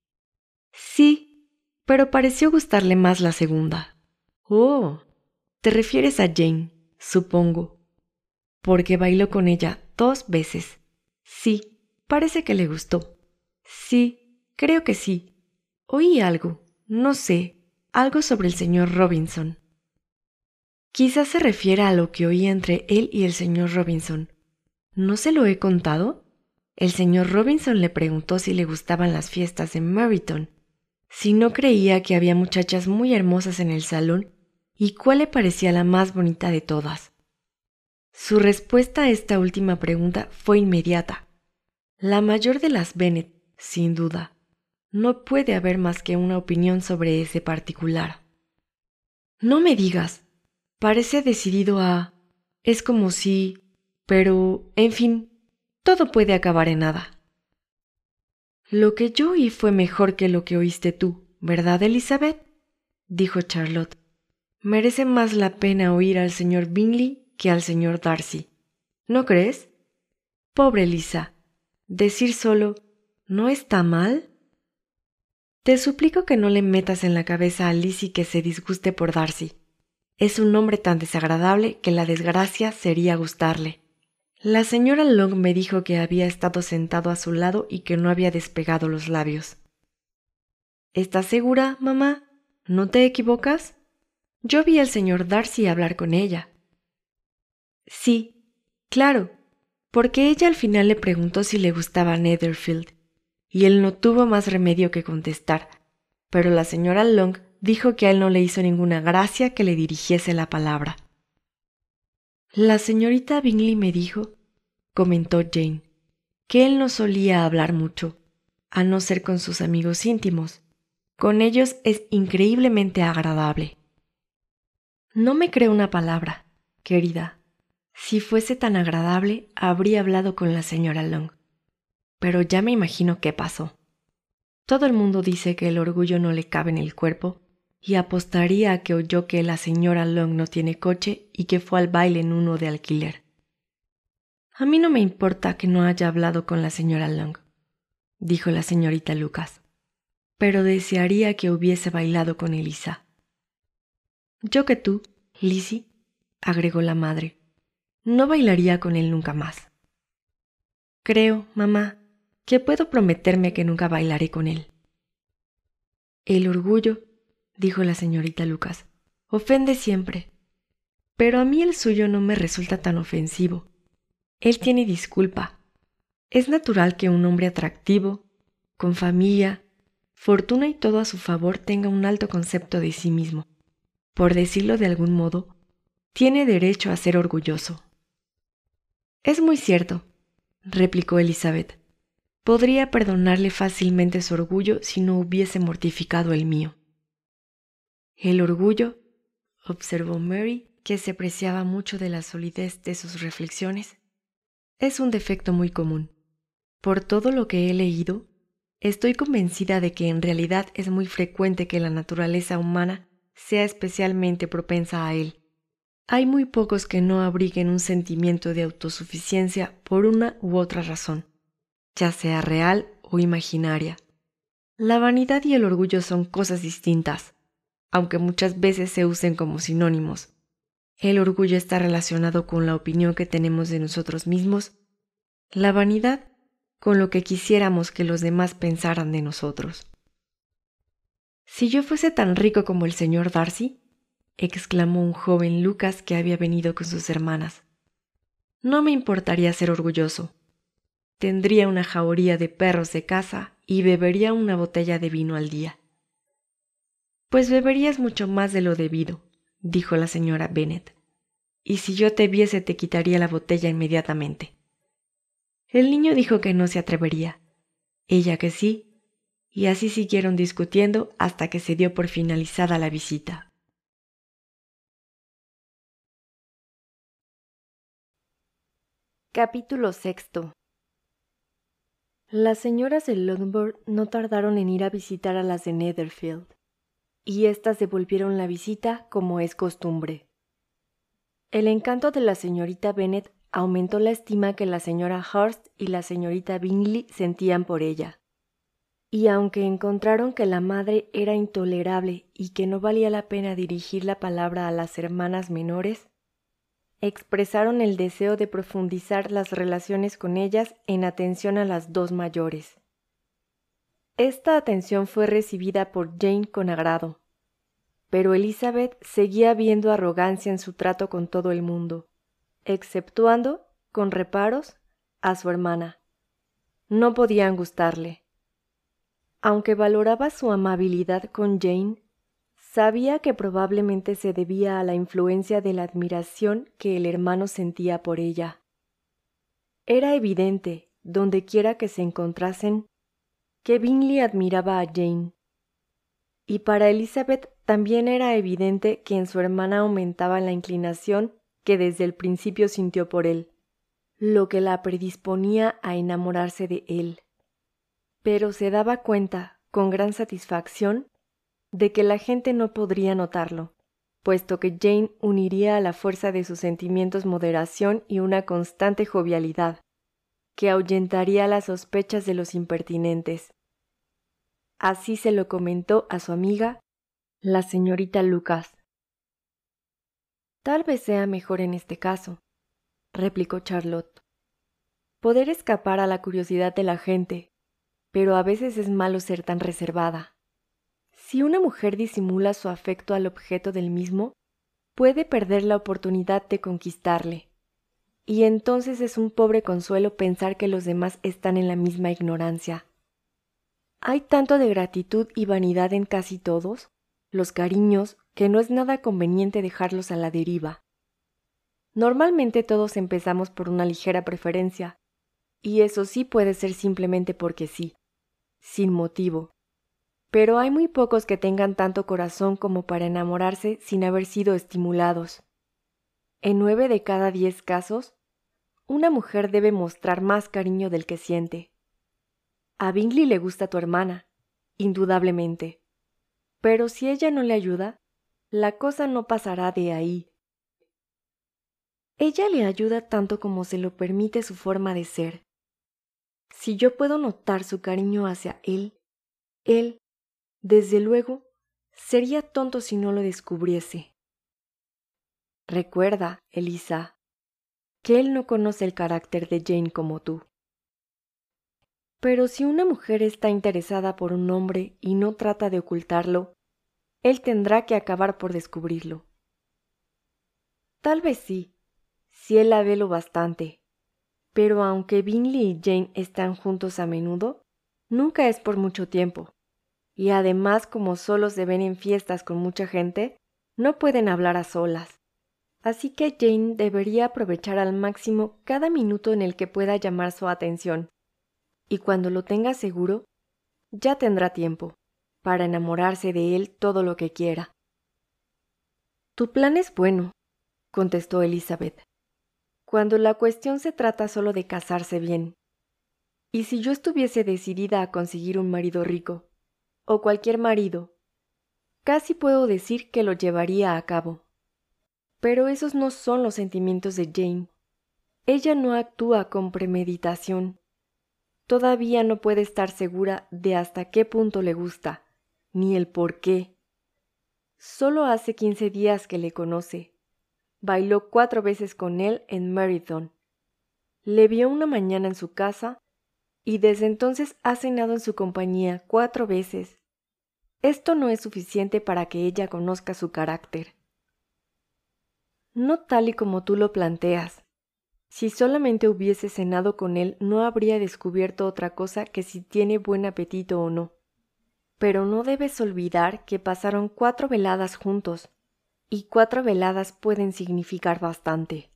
«Sí, pero pareció gustarle más la segunda». «Oh, te refieres a Jane, supongo, porque bailó con ella dos veces». «Sí, parece que le gustó». «Sí, creo que sí. Oí algo, no sé, algo sobre el señor Robinson». «Quizás se refiera a lo que oí entre él y el señor Robinson. ¿No se lo he contado? El señor Robinson le preguntó si le gustaban las fiestas en Meryton, si no creía que había muchachas muy hermosas en el salón y cuál le parecía la más bonita de todas. Su respuesta a esta última pregunta fue inmediata. La mayor de las Bennet, sin duda. No puede haber más que una opinión sobre ese particular». «No me digas. Parece decidido a... Es como si... Pero, en fin, todo puede acabar en nada». «Lo que yo oí fue mejor que lo que oíste tú, ¿verdad, Elizabeth?», dijo Charlotte. «Merece más la pena oír al señor Bingley que al señor Darcy. ¿No crees? Pobre Lisa, decir solo ¿no está mal? Te suplico que no le metas en la cabeza a Lizzie que se disguste por Darcy. Es un hombre tan desagradable que la desgracia sería gustarle». La señora Long me dijo que había estado sentado a su lado y que no había despegado los labios. «¿Estás segura, mamá? ¿No te equivocas? Yo vi al señor Darcy hablar con ella». «Sí, claro, porque ella al final le preguntó si le gustaba Netherfield, y él no tuvo más remedio que contestar, pero la señora Long dijo que a él no le hizo ninguna gracia que le dirigiese la palabra». «La señorita Bingley me dijo», comentó Jane, «que él no solía hablar mucho, a no ser con sus amigos íntimos. Con ellos es increíblemente agradable». «No me creo una palabra, querida. Si fuese tan agradable, habría hablado con la señora Long. Pero ya me imagino qué pasó. Todo el mundo dice que el orgullo no le cabe en el cuerpo, y apostaría a que oyó que la señora Long no tiene coche y que fue al baile en uno de alquiler. A mí no me importa que no haya hablado con la señora Long», dijo la señorita Lucas, «pero desearía que hubiese bailado con Elisa». «Yo que tú, Lizzie», agregó la madre, «no bailaría con él nunca más». «Creo, mamá, que puedo prometerme que nunca bailaré con él». «El orgullo», dijo la señorita Lucas, «ofende siempre. Pero a mí el suyo no me resulta tan ofensivo. Él tiene disculpa. Es natural que un hombre atractivo, con familia, fortuna y todo a su favor tenga un alto concepto de sí mismo. Por decirlo de algún modo, tiene derecho a ser orgulloso. Es muy cierto, replicó Elizabeth. Podría perdonarle fácilmente su orgullo si no hubiese mortificado el mío. El orgullo, observó Mary, que se preciaba mucho de la solidez de sus reflexiones, es un defecto muy común. Por todo lo que he leído, estoy convencida de que en realidad es muy frecuente que la naturaleza humana sea especialmente propensa a él. Hay muy pocos que no abriguen un sentimiento de autosuficiencia por una u otra razón, ya sea real o imaginaria. La vanidad y el orgullo son cosas distintas, aunque muchas veces se usen como sinónimos. El orgullo está relacionado con la opinión que tenemos de nosotros mismos, la vanidad con lo que quisiéramos que los demás pensaran de nosotros. Si yo fuese tan rico como el señor Darcy, exclamó un joven Lucas que había venido con sus hermanas, no me importaría ser orgulloso. Tendría una jauría de perros de caza y bebería una botella de vino al día. Pues beberías mucho más de lo debido, dijo la señora Bennet, y si yo te viese te quitaría la botella inmediatamente. El niño dijo que no se atrevería, ella que sí, y así siguieron discutiendo hasta que se dio por finalizada la visita. Capítulo sexto. Las señoras de Longbourn no tardaron en ir a visitar a las de Netherfield, y éstas devolvieron la visita como es costumbre. El encanto de la señorita Bennet aumentó la estima que la señora Hurst y la señorita Bingley sentían por ella. Y aunque encontraron que la madre era intolerable y que no valía la pena dirigir la palabra a las hermanas menores, expresaron el deseo de profundizar las relaciones con ellas en atención a las dos mayores. Esta atención fue recibida por Jane con agrado, pero Elizabeth seguía viendo arrogancia en su trato con todo el mundo, exceptuando, con reparos, a su hermana. No podían gustarle. Aunque valoraba su amabilidad con Jane, sabía que probablemente se debía a la influencia de la admiración que el hermano sentía por ella. Era evidente, dondequiera que se encontrasen, que Bingley admiraba a Jane. Y para Elizabeth también era evidente que en su hermana aumentaba la inclinación que desde el principio sintió por él, lo que la predisponía a enamorarse de él. Pero se daba cuenta, con gran satisfacción, de que la gente no podría notarlo, puesto que Jane uniría a la fuerza de sus sentimientos moderación y una constante jovialidad, que ahuyentaría las sospechas de los impertinentes. Así se lo comentó a su amiga, la señorita Lucas. Tal vez sea mejor en este caso, replicó Charlotte, poder escapar a la curiosidad de la gente, pero a veces es malo ser tan reservada. Si una mujer disimula su afecto al objeto del mismo, puede perder la oportunidad de conquistarle, y entonces es un pobre consuelo pensar que los demás están en la misma ignorancia. Hay tanto de gratitud y vanidad en casi todos los cariños que no es nada conveniente dejarlos a la deriva. Normalmente todos empezamos por una ligera preferencia, y eso sí puede ser simplemente porque sí, sin motivo. Pero hay muy pocos que tengan tanto corazón como para enamorarse sin haber sido estimulados. En nueve de cada diez casos, una mujer debe mostrar más cariño del que siente. A Bingley le gusta tu hermana, indudablemente. Pero si ella no le ayuda, la cosa no pasará de ahí. Ella le ayuda tanto como se lo permite su forma de ser. Si yo puedo notar su cariño hacia él, él, desde luego, sería tonto si no lo descubriese. Recuerda, Elisa, que él no conoce el carácter de Jane como tú. Pero si una mujer está interesada por un hombre y no trata de ocultarlo, él tendrá que acabar por descubrirlo. Tal vez sí, si él la ve lo bastante. Pero aunque Bingley y Jane están juntos a menudo, nunca es por mucho tiempo. Y además, como solo se ven en fiestas con mucha gente, no pueden hablar a solas. Así que Jane debería aprovechar al máximo cada minuto en el que pueda llamar su atención. Y cuando lo tenga seguro, ya tendrá tiempo para enamorarse de él todo lo que quiera. Tu plan es bueno, contestó Elizabeth, cuando la cuestión se trata solo de casarse bien. Y si yo estuviese decidida a conseguir un marido rico, o cualquier marido, casi puedo decir que lo llevaría a cabo. Pero esos no son los sentimientos de Jane. Ella no actúa con premeditación. Todavía no puede estar segura de hasta qué punto le gusta, ni el por qué. Solo hace quince días que le conoce. Bailó cuatro veces con él en Meryton. Le vio una mañana en su casa y desde entonces ha cenado en su compañía cuatro veces. Esto no es suficiente para que ella conozca su carácter. No tal y como tú lo planteas. Si solamente hubiese cenado con él, no habría descubierto otra cosa que si tiene buen apetito o no. Pero no debes olvidar que pasaron cuatro veladas juntos, y cuatro veladas pueden significar bastante.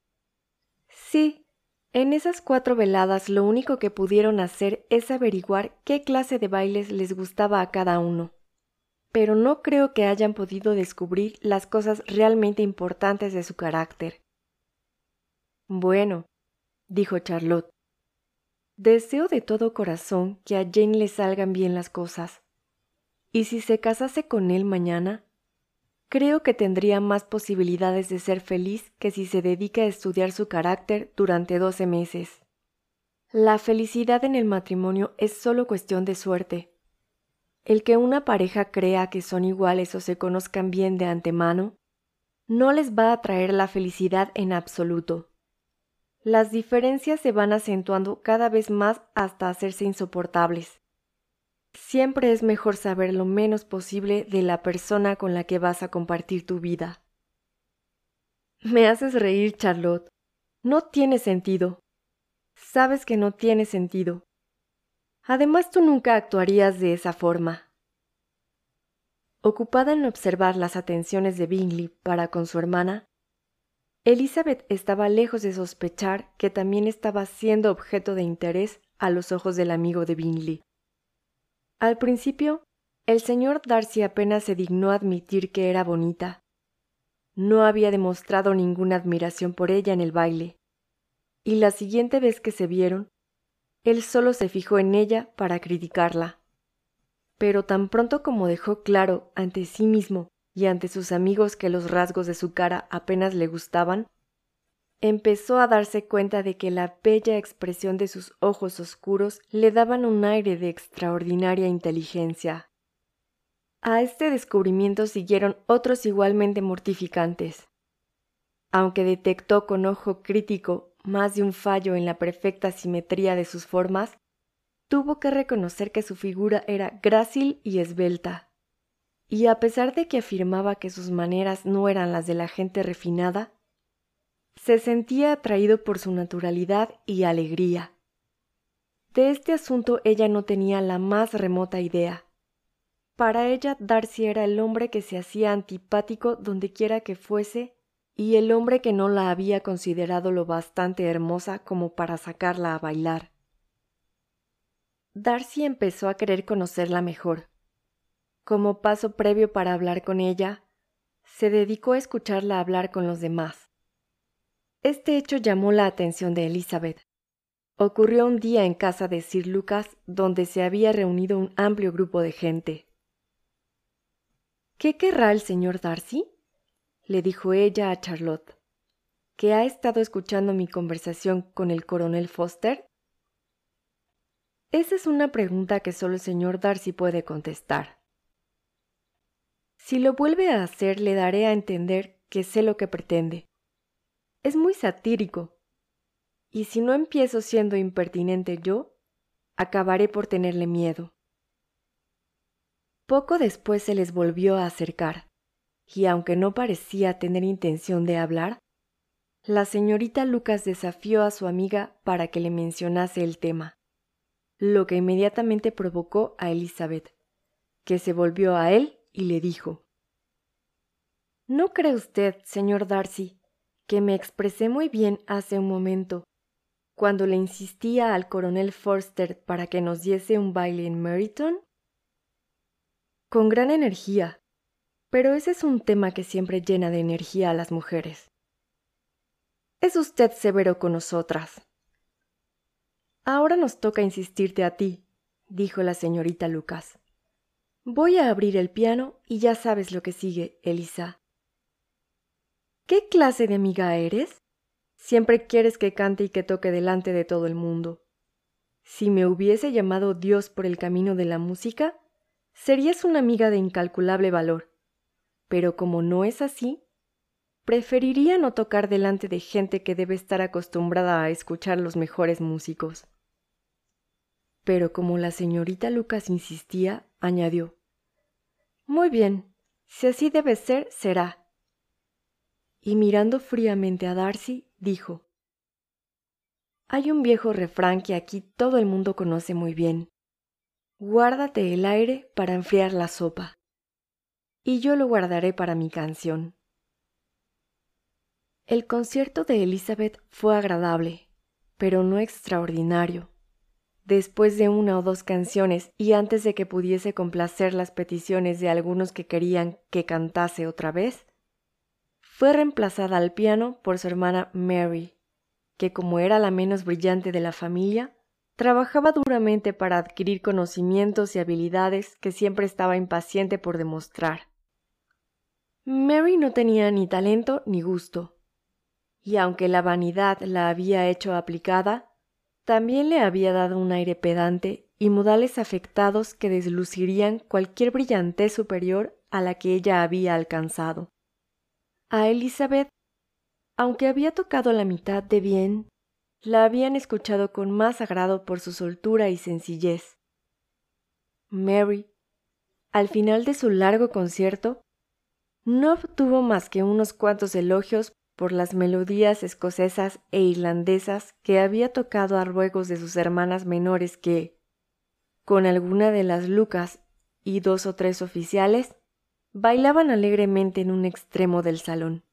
Sí, en esas cuatro veladas lo único que pudieron hacer es averiguar qué clase de bailes les gustaba a cada uno. Pero no creo que hayan podido descubrir las cosas realmente importantes de su carácter. Bueno, dijo Charlotte, deseo de todo corazón que a Jane le salgan bien las cosas. Y si se casase con él mañana, creo que tendría más posibilidades de ser feliz que si se dedica a estudiar su carácter durante doce meses. La felicidad en el matrimonio es solo cuestión de suerte. El que una pareja crea que son iguales o se conozcan bien de antemano, no les va a traer la felicidad en absoluto. Las diferencias se van acentuando cada vez más hasta hacerse insoportables. Siempre es mejor saber lo menos posible de la persona con la que vas a compartir tu vida. Me haces reír, Charlotte. No tiene sentido. Sabes que no tiene sentido. Además, tú nunca actuarías de esa forma. Ocupada en observar las atenciones de Bingley para con su hermana, Elizabeth estaba lejos de sospechar que también estaba siendo objeto de interés a los ojos del amigo de Bingley. Al principio, el señor Darcy apenas se dignó admitir que era bonita. No había demostrado ninguna admiración por ella en el baile, y la siguiente vez que se vieron, él solo se fijó en ella para criticarla. Pero tan pronto como dejó claro ante sí mismo y ante sus amigos que los rasgos de su cara apenas le gustaban, empezó a darse cuenta de que la bella expresión de sus ojos oscuros le daban un aire de extraordinaria inteligencia. A este descubrimiento siguieron otros igualmente mortificantes. Aunque detectó con ojo crítico más de un fallo en la perfecta simetría de sus formas, tuvo que reconocer que su figura era grácil y esbelta, y a pesar de que afirmaba que sus maneras no eran las de la gente refinada, se sentía atraído por su naturalidad y alegría. De este asunto ella no tenía la más remota idea. Para ella Darcy era el hombre que se hacía antipático dondequiera que fuese y el hombre que no la había considerado lo bastante hermosa como para sacarla a bailar. Darcy empezó a querer conocerla mejor. Como paso previo para hablar con ella, se dedicó a escucharla hablar con los demás. Este hecho llamó la atención de Elizabeth. Ocurrió un día en casa de Sir Lucas, donde se había reunido un amplio grupo de gente. ¿Qué querrá el señor Darcy?, le dijo ella a Charlotte, ¿que ha estado escuchando mi conversación con el coronel Foster? Esa es una pregunta que solo el señor Darcy puede contestar. Si lo vuelve a hacer, le daré a entender que sé lo que pretende. Es muy satírico, y si no empiezo siendo impertinente yo, acabaré por tenerle miedo. Poco después se les volvió a acercar. y aunque no parecía tener intención de hablar, la señorita Lucas desafió a su amiga para que le mencionase el tema, lo que inmediatamente provocó a Elizabeth, que se volvió a él y le dijo: ¿No cree usted, señor Darcy, que me expresé muy bien hace un momento, cuando le insistía al coronel Forster para que nos diese un baile en Meryton? Con gran energía, pero ese es un tema que siempre llena de energía a las mujeres. Es usted severo con nosotras. Ahora nos toca insistirte a ti, dijo la señorita Lucas. Voy a abrir el piano y ya sabes lo que sigue, Elisa. ¿Qué clase de amiga eres? Siempre quieres que cante y que toque delante de todo el mundo. Si me hubiese llamado Dios por el camino de la música, serías una amiga de incalculable valor. Pero como no es así, preferiría no tocar delante de gente que debe estar acostumbrada a escuchar los mejores músicos. Pero como la señorita Lucas insistía, añadió: Muy bien, si así debe ser, será. Y mirando fríamente a Darcy, dijo: Hay un viejo refrán que aquí todo el mundo conoce muy bien. Guárdate el aire para enfriar la sopa. Y yo lo guardaré para mi canción. El concierto de Elizabeth fue agradable, pero no extraordinario. Después de una o dos canciones y antes de que pudiese complacer las peticiones de algunos que querían que cantase otra vez, fue reemplazada al piano por su hermana Mary, que como era la menos brillante de la familia, trabajaba duramente para adquirir conocimientos y habilidades que siempre estaba impaciente por demostrar. Mary no tenía ni talento ni gusto, y aunque la vanidad la había hecho aplicada, también le había dado un aire pedante y modales afectados que deslucirían cualquier brillantez superior a la que ella había alcanzado. A Elizabeth, aunque había tocado la mitad de bien, la habían escuchado con más agrado por su soltura y sencillez. Mary, al final de su largo concierto, no obtuvo más que unos cuantos elogios por las melodías escocesas e irlandesas que había tocado a ruegos de sus hermanas menores que, con alguna de las Lucas y dos o tres oficiales, bailaban alegremente en un extremo del salón.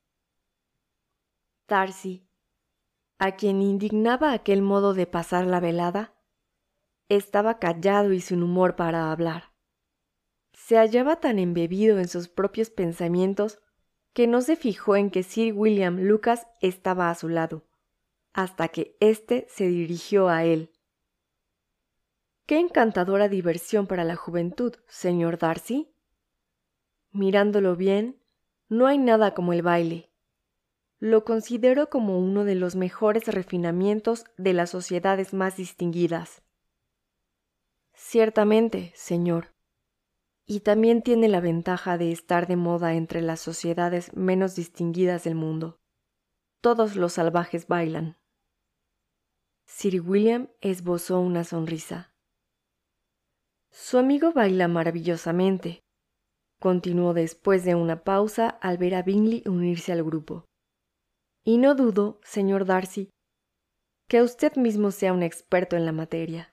Darcy, a quien indignaba aquel modo de pasar la velada, estaba callado y sin humor para hablar. Se hallaba tan embebido en sus propios pensamientos que no se fijó en que Sir William Lucas estaba a su lado, hasta que éste se dirigió a él. ¡Qué encantadora diversión para la juventud, señor Darcy! Mirándolo bien, no hay nada como el baile. Lo considero como uno de los mejores refinamientos de las sociedades más distinguidas. Ciertamente, señor. Y también tiene la ventaja de estar de moda entre las sociedades menos distinguidas del mundo. Todos los salvajes bailan. Sir William esbozó una sonrisa. Su amigo baila maravillosamente, continuó después de una pausa al ver a Bingley unirse al grupo. Y no dudo, señor Darcy, que usted mismo sea un experto en la materia.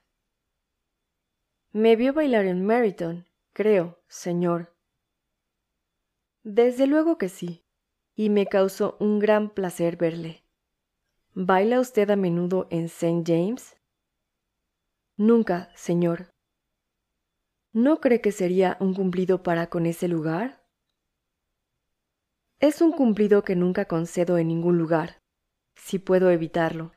Me vio bailar en Meryton, creo, señor. Desde luego que sí, y me causó un gran placer verle. ¿Baila usted a menudo en Saint James? Nunca, señor. ¿No cree que sería un cumplido para con ese lugar? Es un cumplido que nunca concedo en ningún lugar, si puedo evitarlo.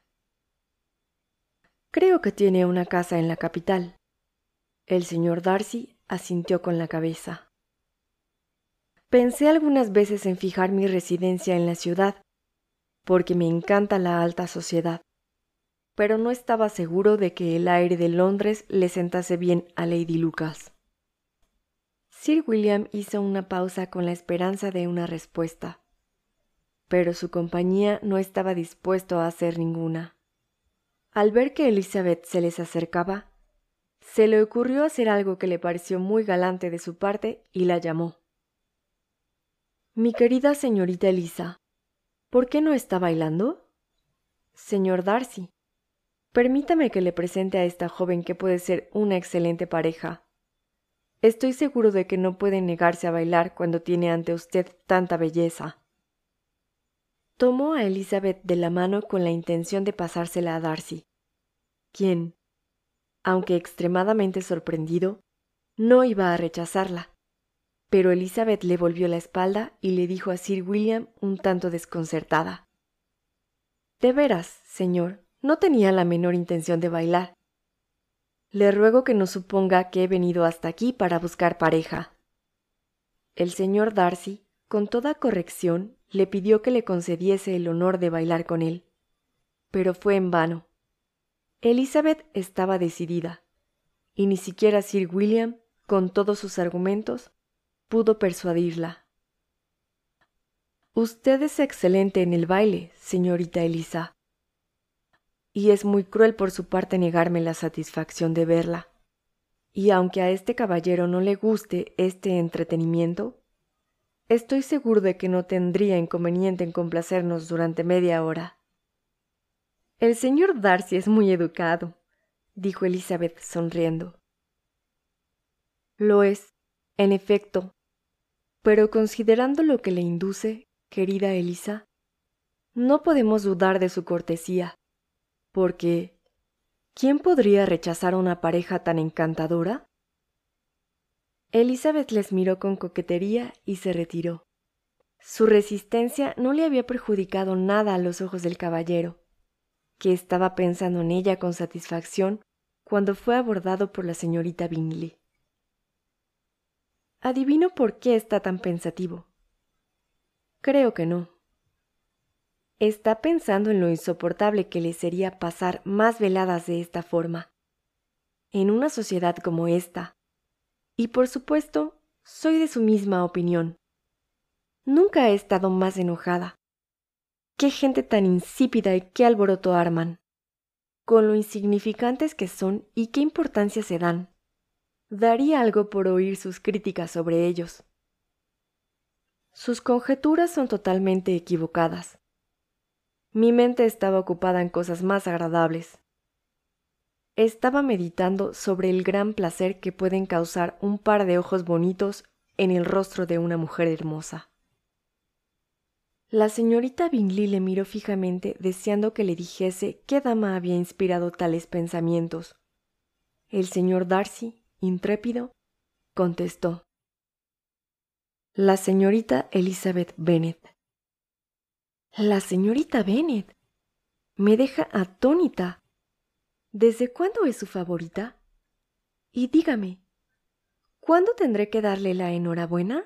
Creo que tiene una casa en la capital. El señor Darcy asintió con la cabeza. Pensé algunas veces en fijar mi residencia en la ciudad, porque me encanta la alta sociedad, pero no estaba seguro de que el aire de Londres le sentase bien a Lady Lucas. Sir William hizo una pausa con la esperanza de una respuesta, pero su compañía no estaba dispuesto a hacer ninguna. Al ver que Elizabeth se les acercaba, se le ocurrió hacer algo que le pareció muy galante de su parte y la llamó. Mi querida señorita Elisa, ¿por qué no está bailando? Señor Darcy, permítame que le presente a esta joven que puede ser una excelente pareja. Estoy seguro de que no puede negarse a bailar cuando tiene ante usted tanta belleza. Tomó a Elizabeth de la mano con la intención de pasársela a Darcy, quien, aunque extremadamente sorprendido, no iba a rechazarla. Pero Elizabeth le volvió la espalda y le dijo a Sir William un tanto desconcertada: «De veras, señor, no tenía la menor intención de bailar. Le ruego que no suponga que he venido hasta aquí para buscar pareja». El señor Darcy, con toda corrección, le pidió que le concediese el honor de bailar con él, pero fue en vano. Elizabeth estaba decidida, y ni siquiera Sir William, con todos sus argumentos, pudo persuadirla. «Usted es excelente en el baile, señorita Elisa, y es muy cruel por su parte negarme la satisfacción de verla. Y aunque a este caballero no le guste este entretenimiento, estoy seguro de que no tendría inconveniente en complacernos durante media hora». «El señor Darcy es muy educado», dijo Elizabeth sonriendo. «Lo es, en efecto, pero considerando lo que le induce, querida Elisa, no podemos dudar de su cortesía, porque ¿quién podría rechazar a una pareja tan encantadora?» Elizabeth les miró con coquetería y se retiró. Su resistencia no le había perjudicado nada a los ojos del caballero, que estaba pensando en ella con satisfacción cuando fue abordado por la señorita Bingley. Adivino por qué está tan pensativo. Creo que no. Está pensando en lo insoportable que le sería pasar más veladas de esta forma, en una sociedad como esta. Y por supuesto, soy de su misma opinión. Nunca he estado más enojada. ¡Qué gente tan insípida y qué alboroto arman! Con lo insignificantes que son y qué importancia se dan. Daría algo por oír sus críticas sobre ellos. Sus conjeturas son totalmente equivocadas. Mi mente estaba ocupada en cosas más agradables. Estaba meditando sobre el gran placer que pueden causar un par de ojos bonitos en el rostro de una mujer hermosa. La señorita Bingley le miró fijamente, deseando que le dijese qué dama había inspirado tales pensamientos. El señor Darcy, intrépido, contestó: «La señorita Elizabeth Bennet». «La señorita Bennet. Me deja atónita. ¿Desde cuándo es su favorita? Y dígame, ¿cuándo tendré que darle la enhorabuena?»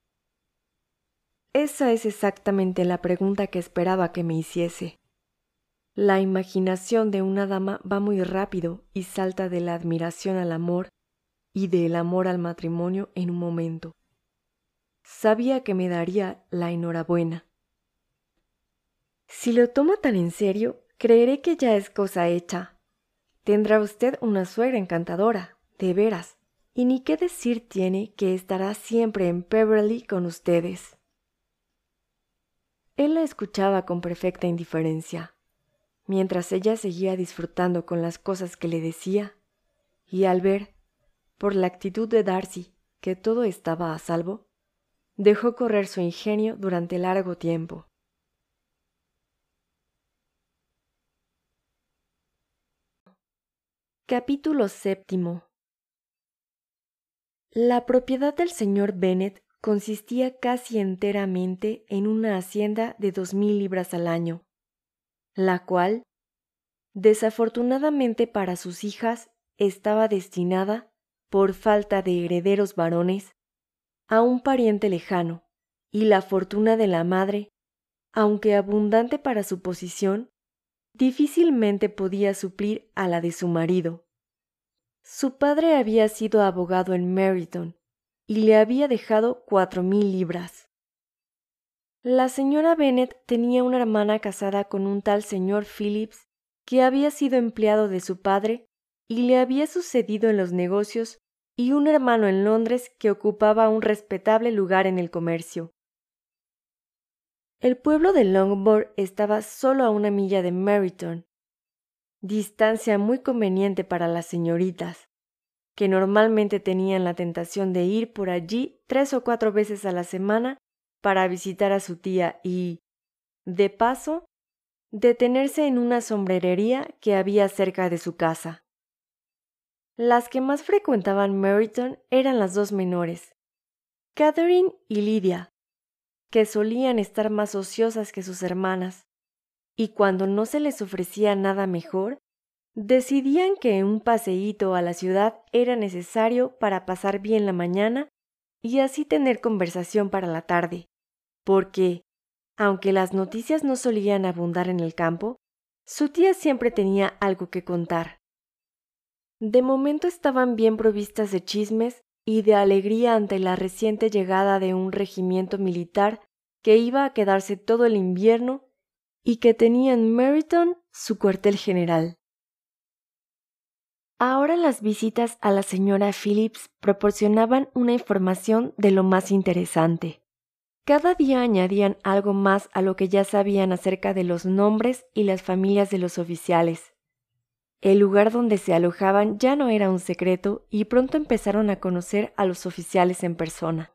Esa es exactamente la pregunta que esperaba que me hiciese. La imaginación de una dama va muy rápido y salta de la admiración al amor y del amor al matrimonio en un momento. Sabía que me daría la enhorabuena. Si lo toma tan en serio, creeré que ya es cosa hecha. Tendrá usted una suegra encantadora, de veras, y ni qué decir tiene que estará siempre en Peverley con ustedes. Él la escuchaba con perfecta indiferencia, mientras ella seguía disfrutando con las cosas que le decía, y al ver, por la actitud de Darcy, que todo estaba a salvo, dejó correr su ingenio durante largo tiempo. Capítulo séptimo. La propiedad del señor Bennet consistía casi enteramente en una hacienda de dos mil libras al año, la cual, desafortunadamente para sus hijas, estaba destinada, por falta de herederos varones, a un pariente lejano, y la fortuna de la madre, aunque abundante para su posición, difícilmente podía suplir a la de su marido. Su padre había sido abogado en Meryton y le había dejado cuatro mil libras. La señora Bennet tenía una hermana casada con un tal señor Phillips, que había sido empleado de su padre y le había sucedido en los negocios, y un hermano en Londres que ocupaba un respetable lugar en el comercio. El pueblo de Longbourn estaba solo a una milla de Meryton, distancia muy conveniente para las señoritas, que normalmente tenían la tentación de ir por allí tres o cuatro veces a la semana para visitar a su tía y, de paso, detenerse en una sombrerería que había cerca de su casa. Las que más frecuentaban Meryton eran las dos menores, Catherine y Lydia, que solían estar más ociosas que sus hermanas, y cuando no se les ofrecía nada mejor, decidían que un paseíto a la ciudad era necesario para pasar bien la mañana y así tener conversación para la tarde, porque, aunque las noticias no solían abundar en el campo, su tía siempre tenía algo que contar. De momento estaban bien provistas de chismes y de alegría ante la reciente llegada de un regimiento militar que iba a quedarse todo el invierno y que tenía en Meryton su cuartel general. Ahora las visitas a la señora Phillips proporcionaban una información de lo más interesante. Cada día añadían algo más a lo que ya sabían acerca de los nombres y las familias de los oficiales. El lugar donde se alojaban ya no era un secreto y pronto empezaron a conocer a los oficiales en persona.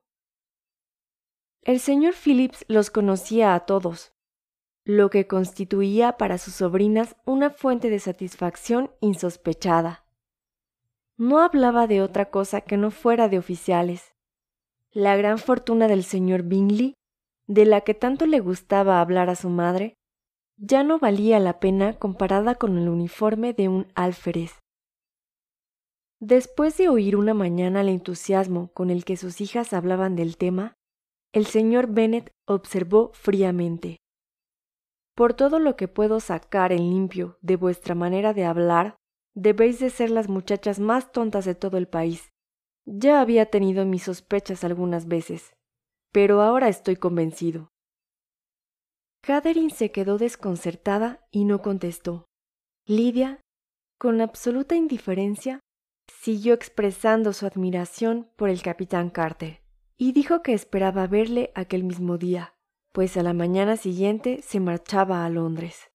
El señor Phillips los conocía a todos, lo que constituía para sus sobrinas una fuente de satisfacción insospechada. No hablaba de otra cosa que no fuera de oficiales. La gran fortuna del señor Bingley, de la que tanto le gustaba hablar a su madre, ya no valía la pena comparada con el uniforme de un alférez. Después de oír una mañana el entusiasmo con el que sus hijas hablaban del tema, el señor Bennet observó fríamente: «Por todo lo que puedo sacar en limpio de vuestra manera de hablar, debéis de ser las muchachas más tontas de todo el país. Ya había tenido mis sospechas algunas veces, pero ahora estoy convencido». Catherine se quedó desconcertada y no contestó. Lydia, con absoluta indiferencia, siguió expresando su admiración por el capitán Carter y dijo que esperaba verle aquel mismo día, pues a la mañana siguiente se marchaba a Londres.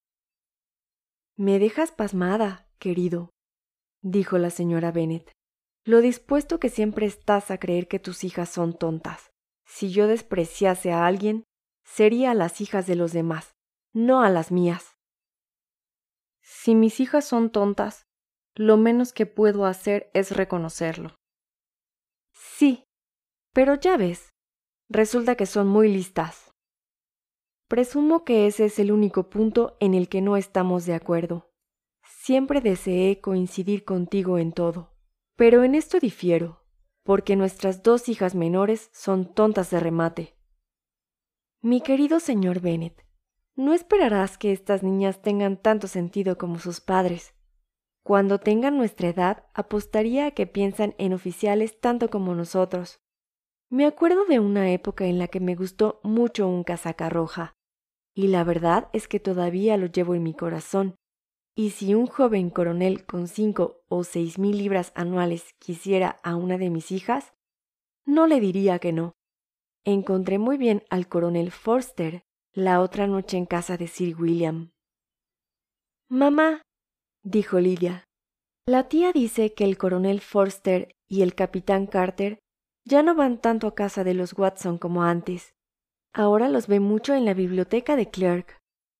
«Me dejas pasmada, querido», dijo la señora Bennet, «lo dispuesto que siempre estás a creer que tus hijas son tontas. Si yo despreciase a alguien, sería a las hijas de los demás, no a las mías». «Si mis hijas son tontas, lo menos que puedo hacer es reconocerlo». «Sí, pero ya ves, resulta que son muy listas». «Presumo que ese es el único punto en el que no estamos de acuerdo. Siempre deseé coincidir contigo en todo, pero en esto difiero, porque nuestras dos hijas menores son tontas de remate». «Mi querido señor Bennet, no esperarás que estas niñas tengan tanto sentido como sus padres. Cuando tengan nuestra edad, apostaría a que piensan en oficiales tanto como nosotros. Me acuerdo de una época en la que me gustó mucho un casaca roja, y la verdad es que todavía lo llevo en mi corazón, y si un joven coronel con cinco o seis mil libras anuales quisiera a una de mis hijas, no le diría que no. Encontré muy bien al coronel Forster la otra noche en casa de Sir William». «Mamá», dijo Lydia, «la tía dice que el coronel Forster y el capitán Carter ya no van tanto a casa de los Watson como antes. Ahora los ve mucho en la biblioteca de Clark».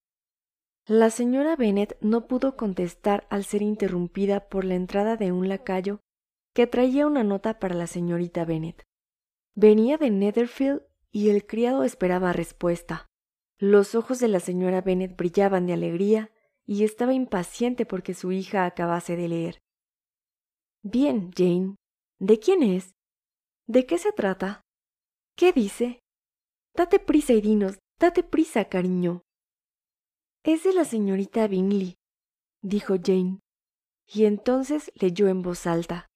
La señora Bennet no pudo contestar al ser interrumpida por la entrada de un lacayo que traía una nota para la señorita Bennet. Venía de Netherfield y el criado esperaba respuesta. Los ojos de la señora Bennet brillaban de alegría y estaba impaciente porque su hija acabase de leer. «Bien, Jane. ¿De quién es? ¿De qué se trata? ¿Qué dice? Date prisa y dinos, date prisa, cariño». «Es de la señorita Bingley», dijo Jane, y entonces leyó en voz alta: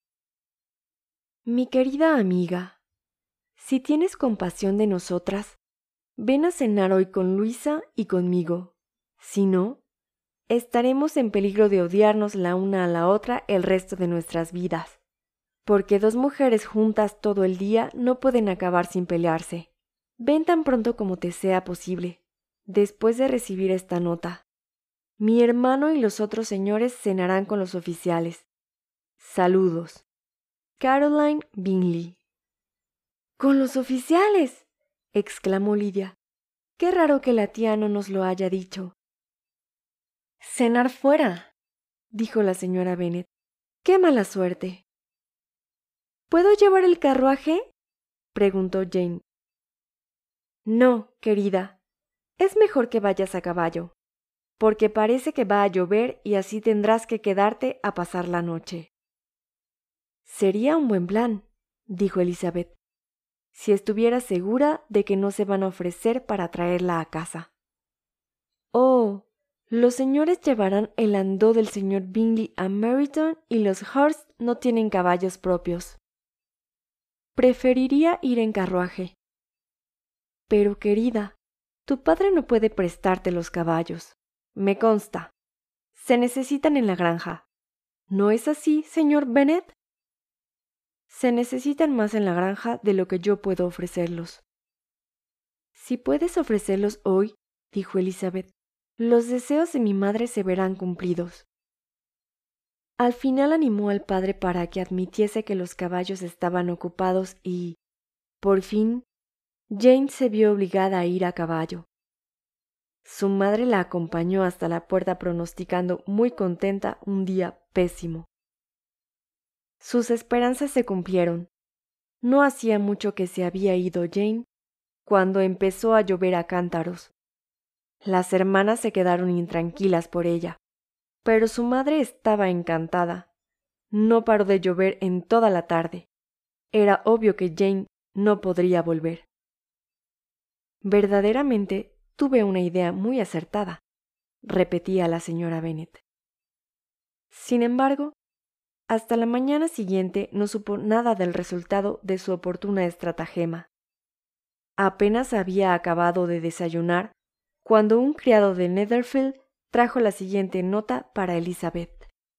«Mi querida amiga, si tienes compasión de nosotras, ven a cenar hoy con Luisa y conmigo. Si no, estaremos en peligro de odiarnos la una a la otra el resto de nuestras vidas, porque dos mujeres juntas todo el día no pueden acabar sin pelearse. Ven tan pronto como te sea posible. después de recibir esta nota. Mi hermano y los otros señores cenarán con los oficiales. Saludos. Caroline Bingley. ¡Con los oficiales!, exclamó Lidia. Qué raro que la tía no nos lo haya dicho. Cenar fuera, dijo la señora Bennet. ¡Qué mala suerte! ¿Puedo llevar el carruaje?, preguntó Jane. No, querida. Es mejor que vayas a caballo, porque parece que va a llover y así tendrás que quedarte a pasar la noche. Sería un buen plan, dijo Elizabeth, si estuviera segura de que no se van a ofrecer para traerla a casa. Oh, los señores llevarán el landó del señor Bingley a Meryton y los Hurst no tienen caballos propios. Preferiría ir en carruaje. Pero, querida, tu padre no puede prestarte los caballos. Me consta. Se necesitan en la granja. ¿No es así, señor Bennet? Se necesitan más en la granja de lo que yo puedo ofrecerlos. Si puedes ofrecerlos hoy, dijo Elizabeth, los deseos de mi madre se verán cumplidos. Al final animó al padre para que admitiese que los caballos estaban ocupados y, por fin, Jane se vio obligada a ir a caballo. Su madre la acompañó hasta la puerta pronosticando muy contenta un día pésimo. Sus esperanzas se cumplieron. No hacía mucho que se había ido Jane cuando empezó a llover a cántaros. Las hermanas se quedaron intranquilas por ella, pero su madre estaba encantada. No paró de llover en toda la tarde. Era obvio que Jane no podría volver. Verdaderamente tuve una idea muy acertada, repetía la señora Bennet. Sin embargo, hasta la mañana siguiente no supo nada del resultado de su oportuna estratagema. Apenas había acabado de desayunar cuando un criado de Netherfield trajo la siguiente nota para Elizabeth.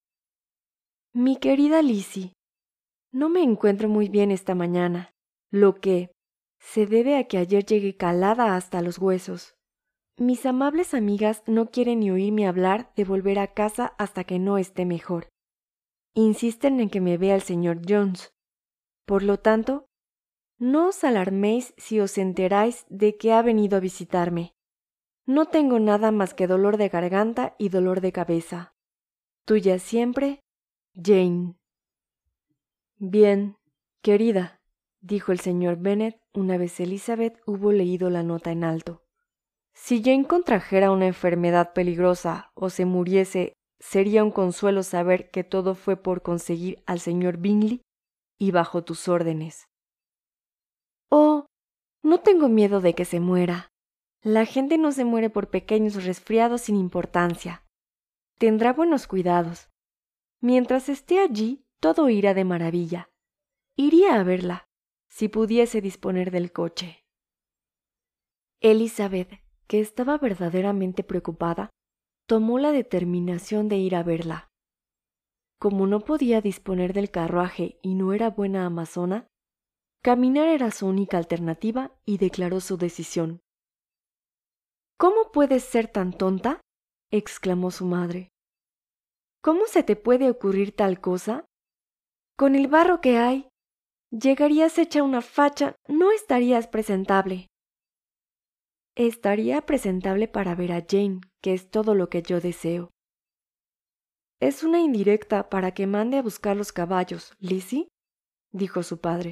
Mi querida Lizzie, no me encuentro muy bien esta mañana, lo que se debe a que ayer llegué calada hasta los huesos. Mis amables amigas no quieren ni oírme hablar de volver a casa hasta que no esté mejor. Insisten en que me vea el señor Jones. Por lo tanto, no os alarméis si os enteráis de que ha venido a visitarme. No tengo nada más que dolor de garganta y dolor de cabeza. Tuya siempre, Jane. Bien, querida, dijo el señor Bennet una vez Elizabeth hubo leído la nota en alto. Si Jane contrajera una enfermedad peligrosa o se muriese, sería un consuelo saber que todo fue por conseguir al señor Bingley y bajo tus órdenes. Oh, no tengo miedo de que se muera. La gente no se muere por pequeños resfriados sin importancia. Tendrá buenos cuidados. Mientras esté allí, todo irá de maravilla. Iría a verla, si pudiese disponer del coche. Elizabeth, que estaba verdaderamente preocupada, tomó la determinación de ir a verla. Como no podía disponer del carruaje y no era buena amazona, caminar era su única alternativa y declaró su decisión. ¿Cómo puedes ser tan tonta?, exclamó su madre. ¿Cómo se te puede ocurrir tal cosa? Con el barro que hay, llegarías hecha una facha, no estarías presentable. Estaría presentable para ver a Jane, que es todo lo que yo deseo. Es una indirecta para que mande a buscar los caballos, Lizzie, dijo su padre.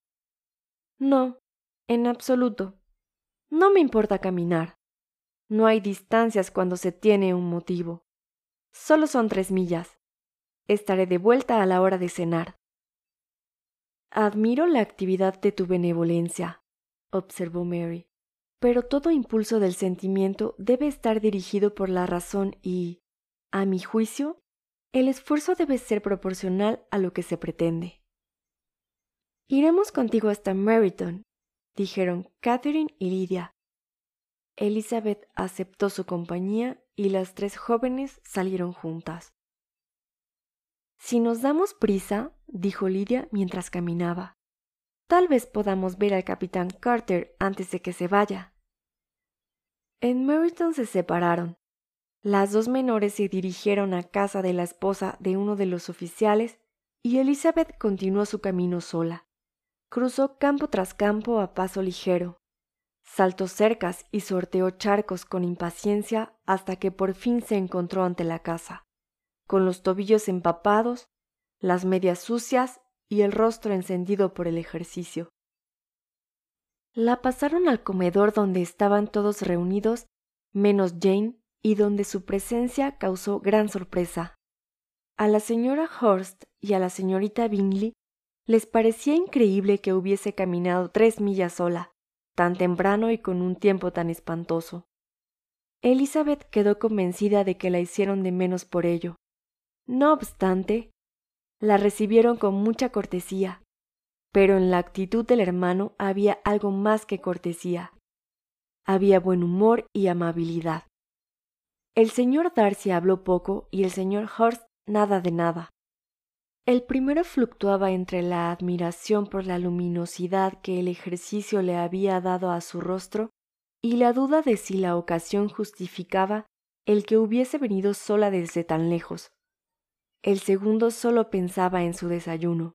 No, en absoluto. No me importa caminar. No hay distancias cuando se tiene un motivo. Solo son tres millas. Estaré de vuelta a la hora de cenar. Admiro la actividad de tu benevolencia, observó Mary, pero todo impulso del sentimiento debe estar dirigido por la razón y, a mi juicio, el esfuerzo debe ser proporcional a lo que se pretende. Iremos contigo hasta Meryton, dijeron Catherine y Lidia. Elizabeth aceptó su compañía y las tres jóvenes salieron juntas. Si nos damos prisa, dijo Lidia mientras caminaba, tal vez podamos ver al capitán Carter antes de que se vaya. En Meryton se separaron. Las dos menores se dirigieron a casa de la esposa de uno de los oficiales y Elizabeth continuó su camino sola. Cruzó campo tras campo a paso ligero. Saltó cercas y sorteó charcos con impaciencia hasta que por fin se encontró ante la casa, con los tobillos empapados, las medias sucias y el rostro encendido por el ejercicio. La pasaron al comedor donde estaban todos reunidos, menos Jane, y donde su presencia causó gran sorpresa. A la señora Hurst y a la señorita Bingley les parecía increíble que hubiese caminado tres millas sola, tan temprano y con un tiempo tan espantoso. Elizabeth quedó convencida de que la hicieron de menos por ello. No obstante, la recibieron con mucha cortesía, pero en la actitud del hermano había algo más que cortesía. Había buen humor y amabilidad. El señor Darcy habló poco y el señor Hurst nada de nada. El primero fluctuaba entre la admiración por la luminosidad que el ejercicio le había dado a su rostro y la duda de si la ocasión justificaba el que hubiese venido sola desde tan lejos. El segundo solo pensaba en su desayuno.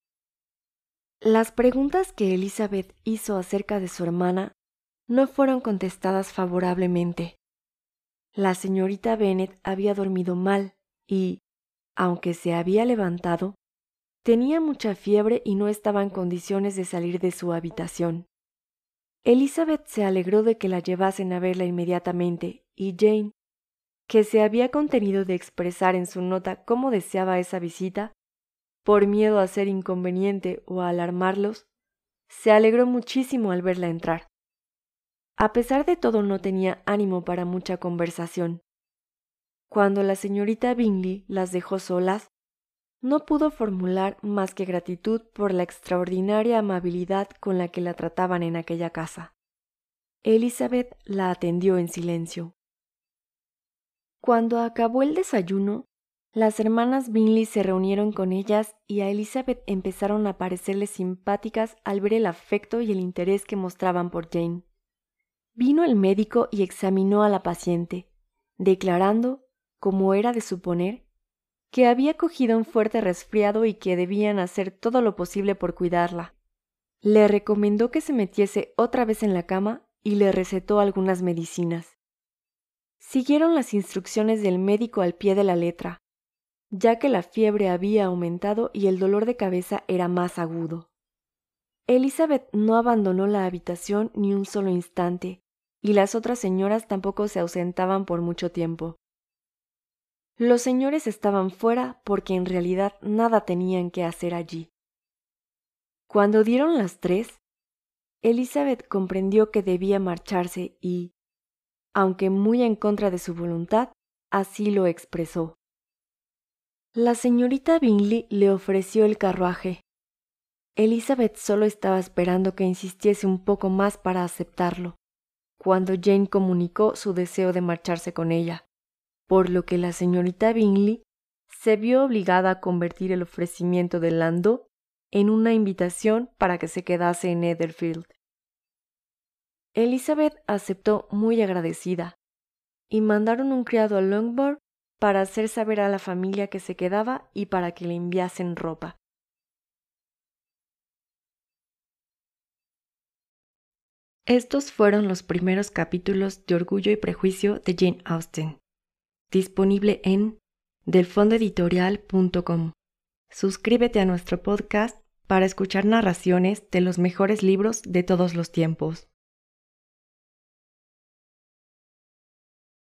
Las preguntas que Elizabeth hizo acerca de su hermana no fueron contestadas favorablemente. La señorita Bennet había dormido mal y, aunque se había levantado, tenía mucha fiebre y no estaba en condiciones de salir de su habitación. Elizabeth se alegró de que la llevasen a verla inmediatamente, y Jane, que se había contenido de expresar en su nota cómo deseaba esa visita, por miedo a ser inconveniente o a alarmarlos, se alegró muchísimo al verla entrar. A pesar de todo no tenía ánimo para mucha conversación. Cuando la señorita Bingley las dejó solas, no pudo formular más que gratitud por la extraordinaria amabilidad con la que la trataban en aquella casa. Elizabeth la atendió en silencio. Cuando acabó el desayuno, las hermanas Bingley se reunieron con ellas y a Elizabeth empezaron a parecerle simpáticas al ver el afecto y el interés que mostraban por Jane. Vino el médico y examinó a la paciente, declarando, como era de suponer, que había cogido un fuerte resfriado y que debían hacer todo lo posible por cuidarla. Le recomendó que se metiese otra vez en la cama y le recetó algunas medicinas. Siguieron las instrucciones del médico al pie de la letra, ya que la fiebre había aumentado y el dolor de cabeza era más agudo. Elizabeth no abandonó la habitación ni un solo instante, y las otras señoras tampoco se ausentaban por mucho tiempo. Los señores estaban fuera porque en realidad nada tenían que hacer allí. Cuando dieron las tres, Elizabeth comprendió que debía marcharse y, aunque muy en contra de su voluntad, así lo expresó. La señorita Bingley le ofreció el carruaje. Elizabeth solo estaba esperando que insistiese un poco más para aceptarlo, cuando Jane comunicó su deseo de marcharse con ella, por lo que la señorita Bingley se vio obligada a convertir el ofrecimiento del landau en una invitación para que se quedase en Netherfield. Elizabeth aceptó muy agradecida, y mandaron un criado a Longbourn para hacer saber a la familia que se quedaba y para que le enviasen ropa. Estos fueron los primeros capítulos de Orgullo y Prejuicio de Jane Austen, disponible en del fondo editorial punto com. Suscríbete a nuestro podcast para escuchar narraciones de los mejores libros de todos los tiempos.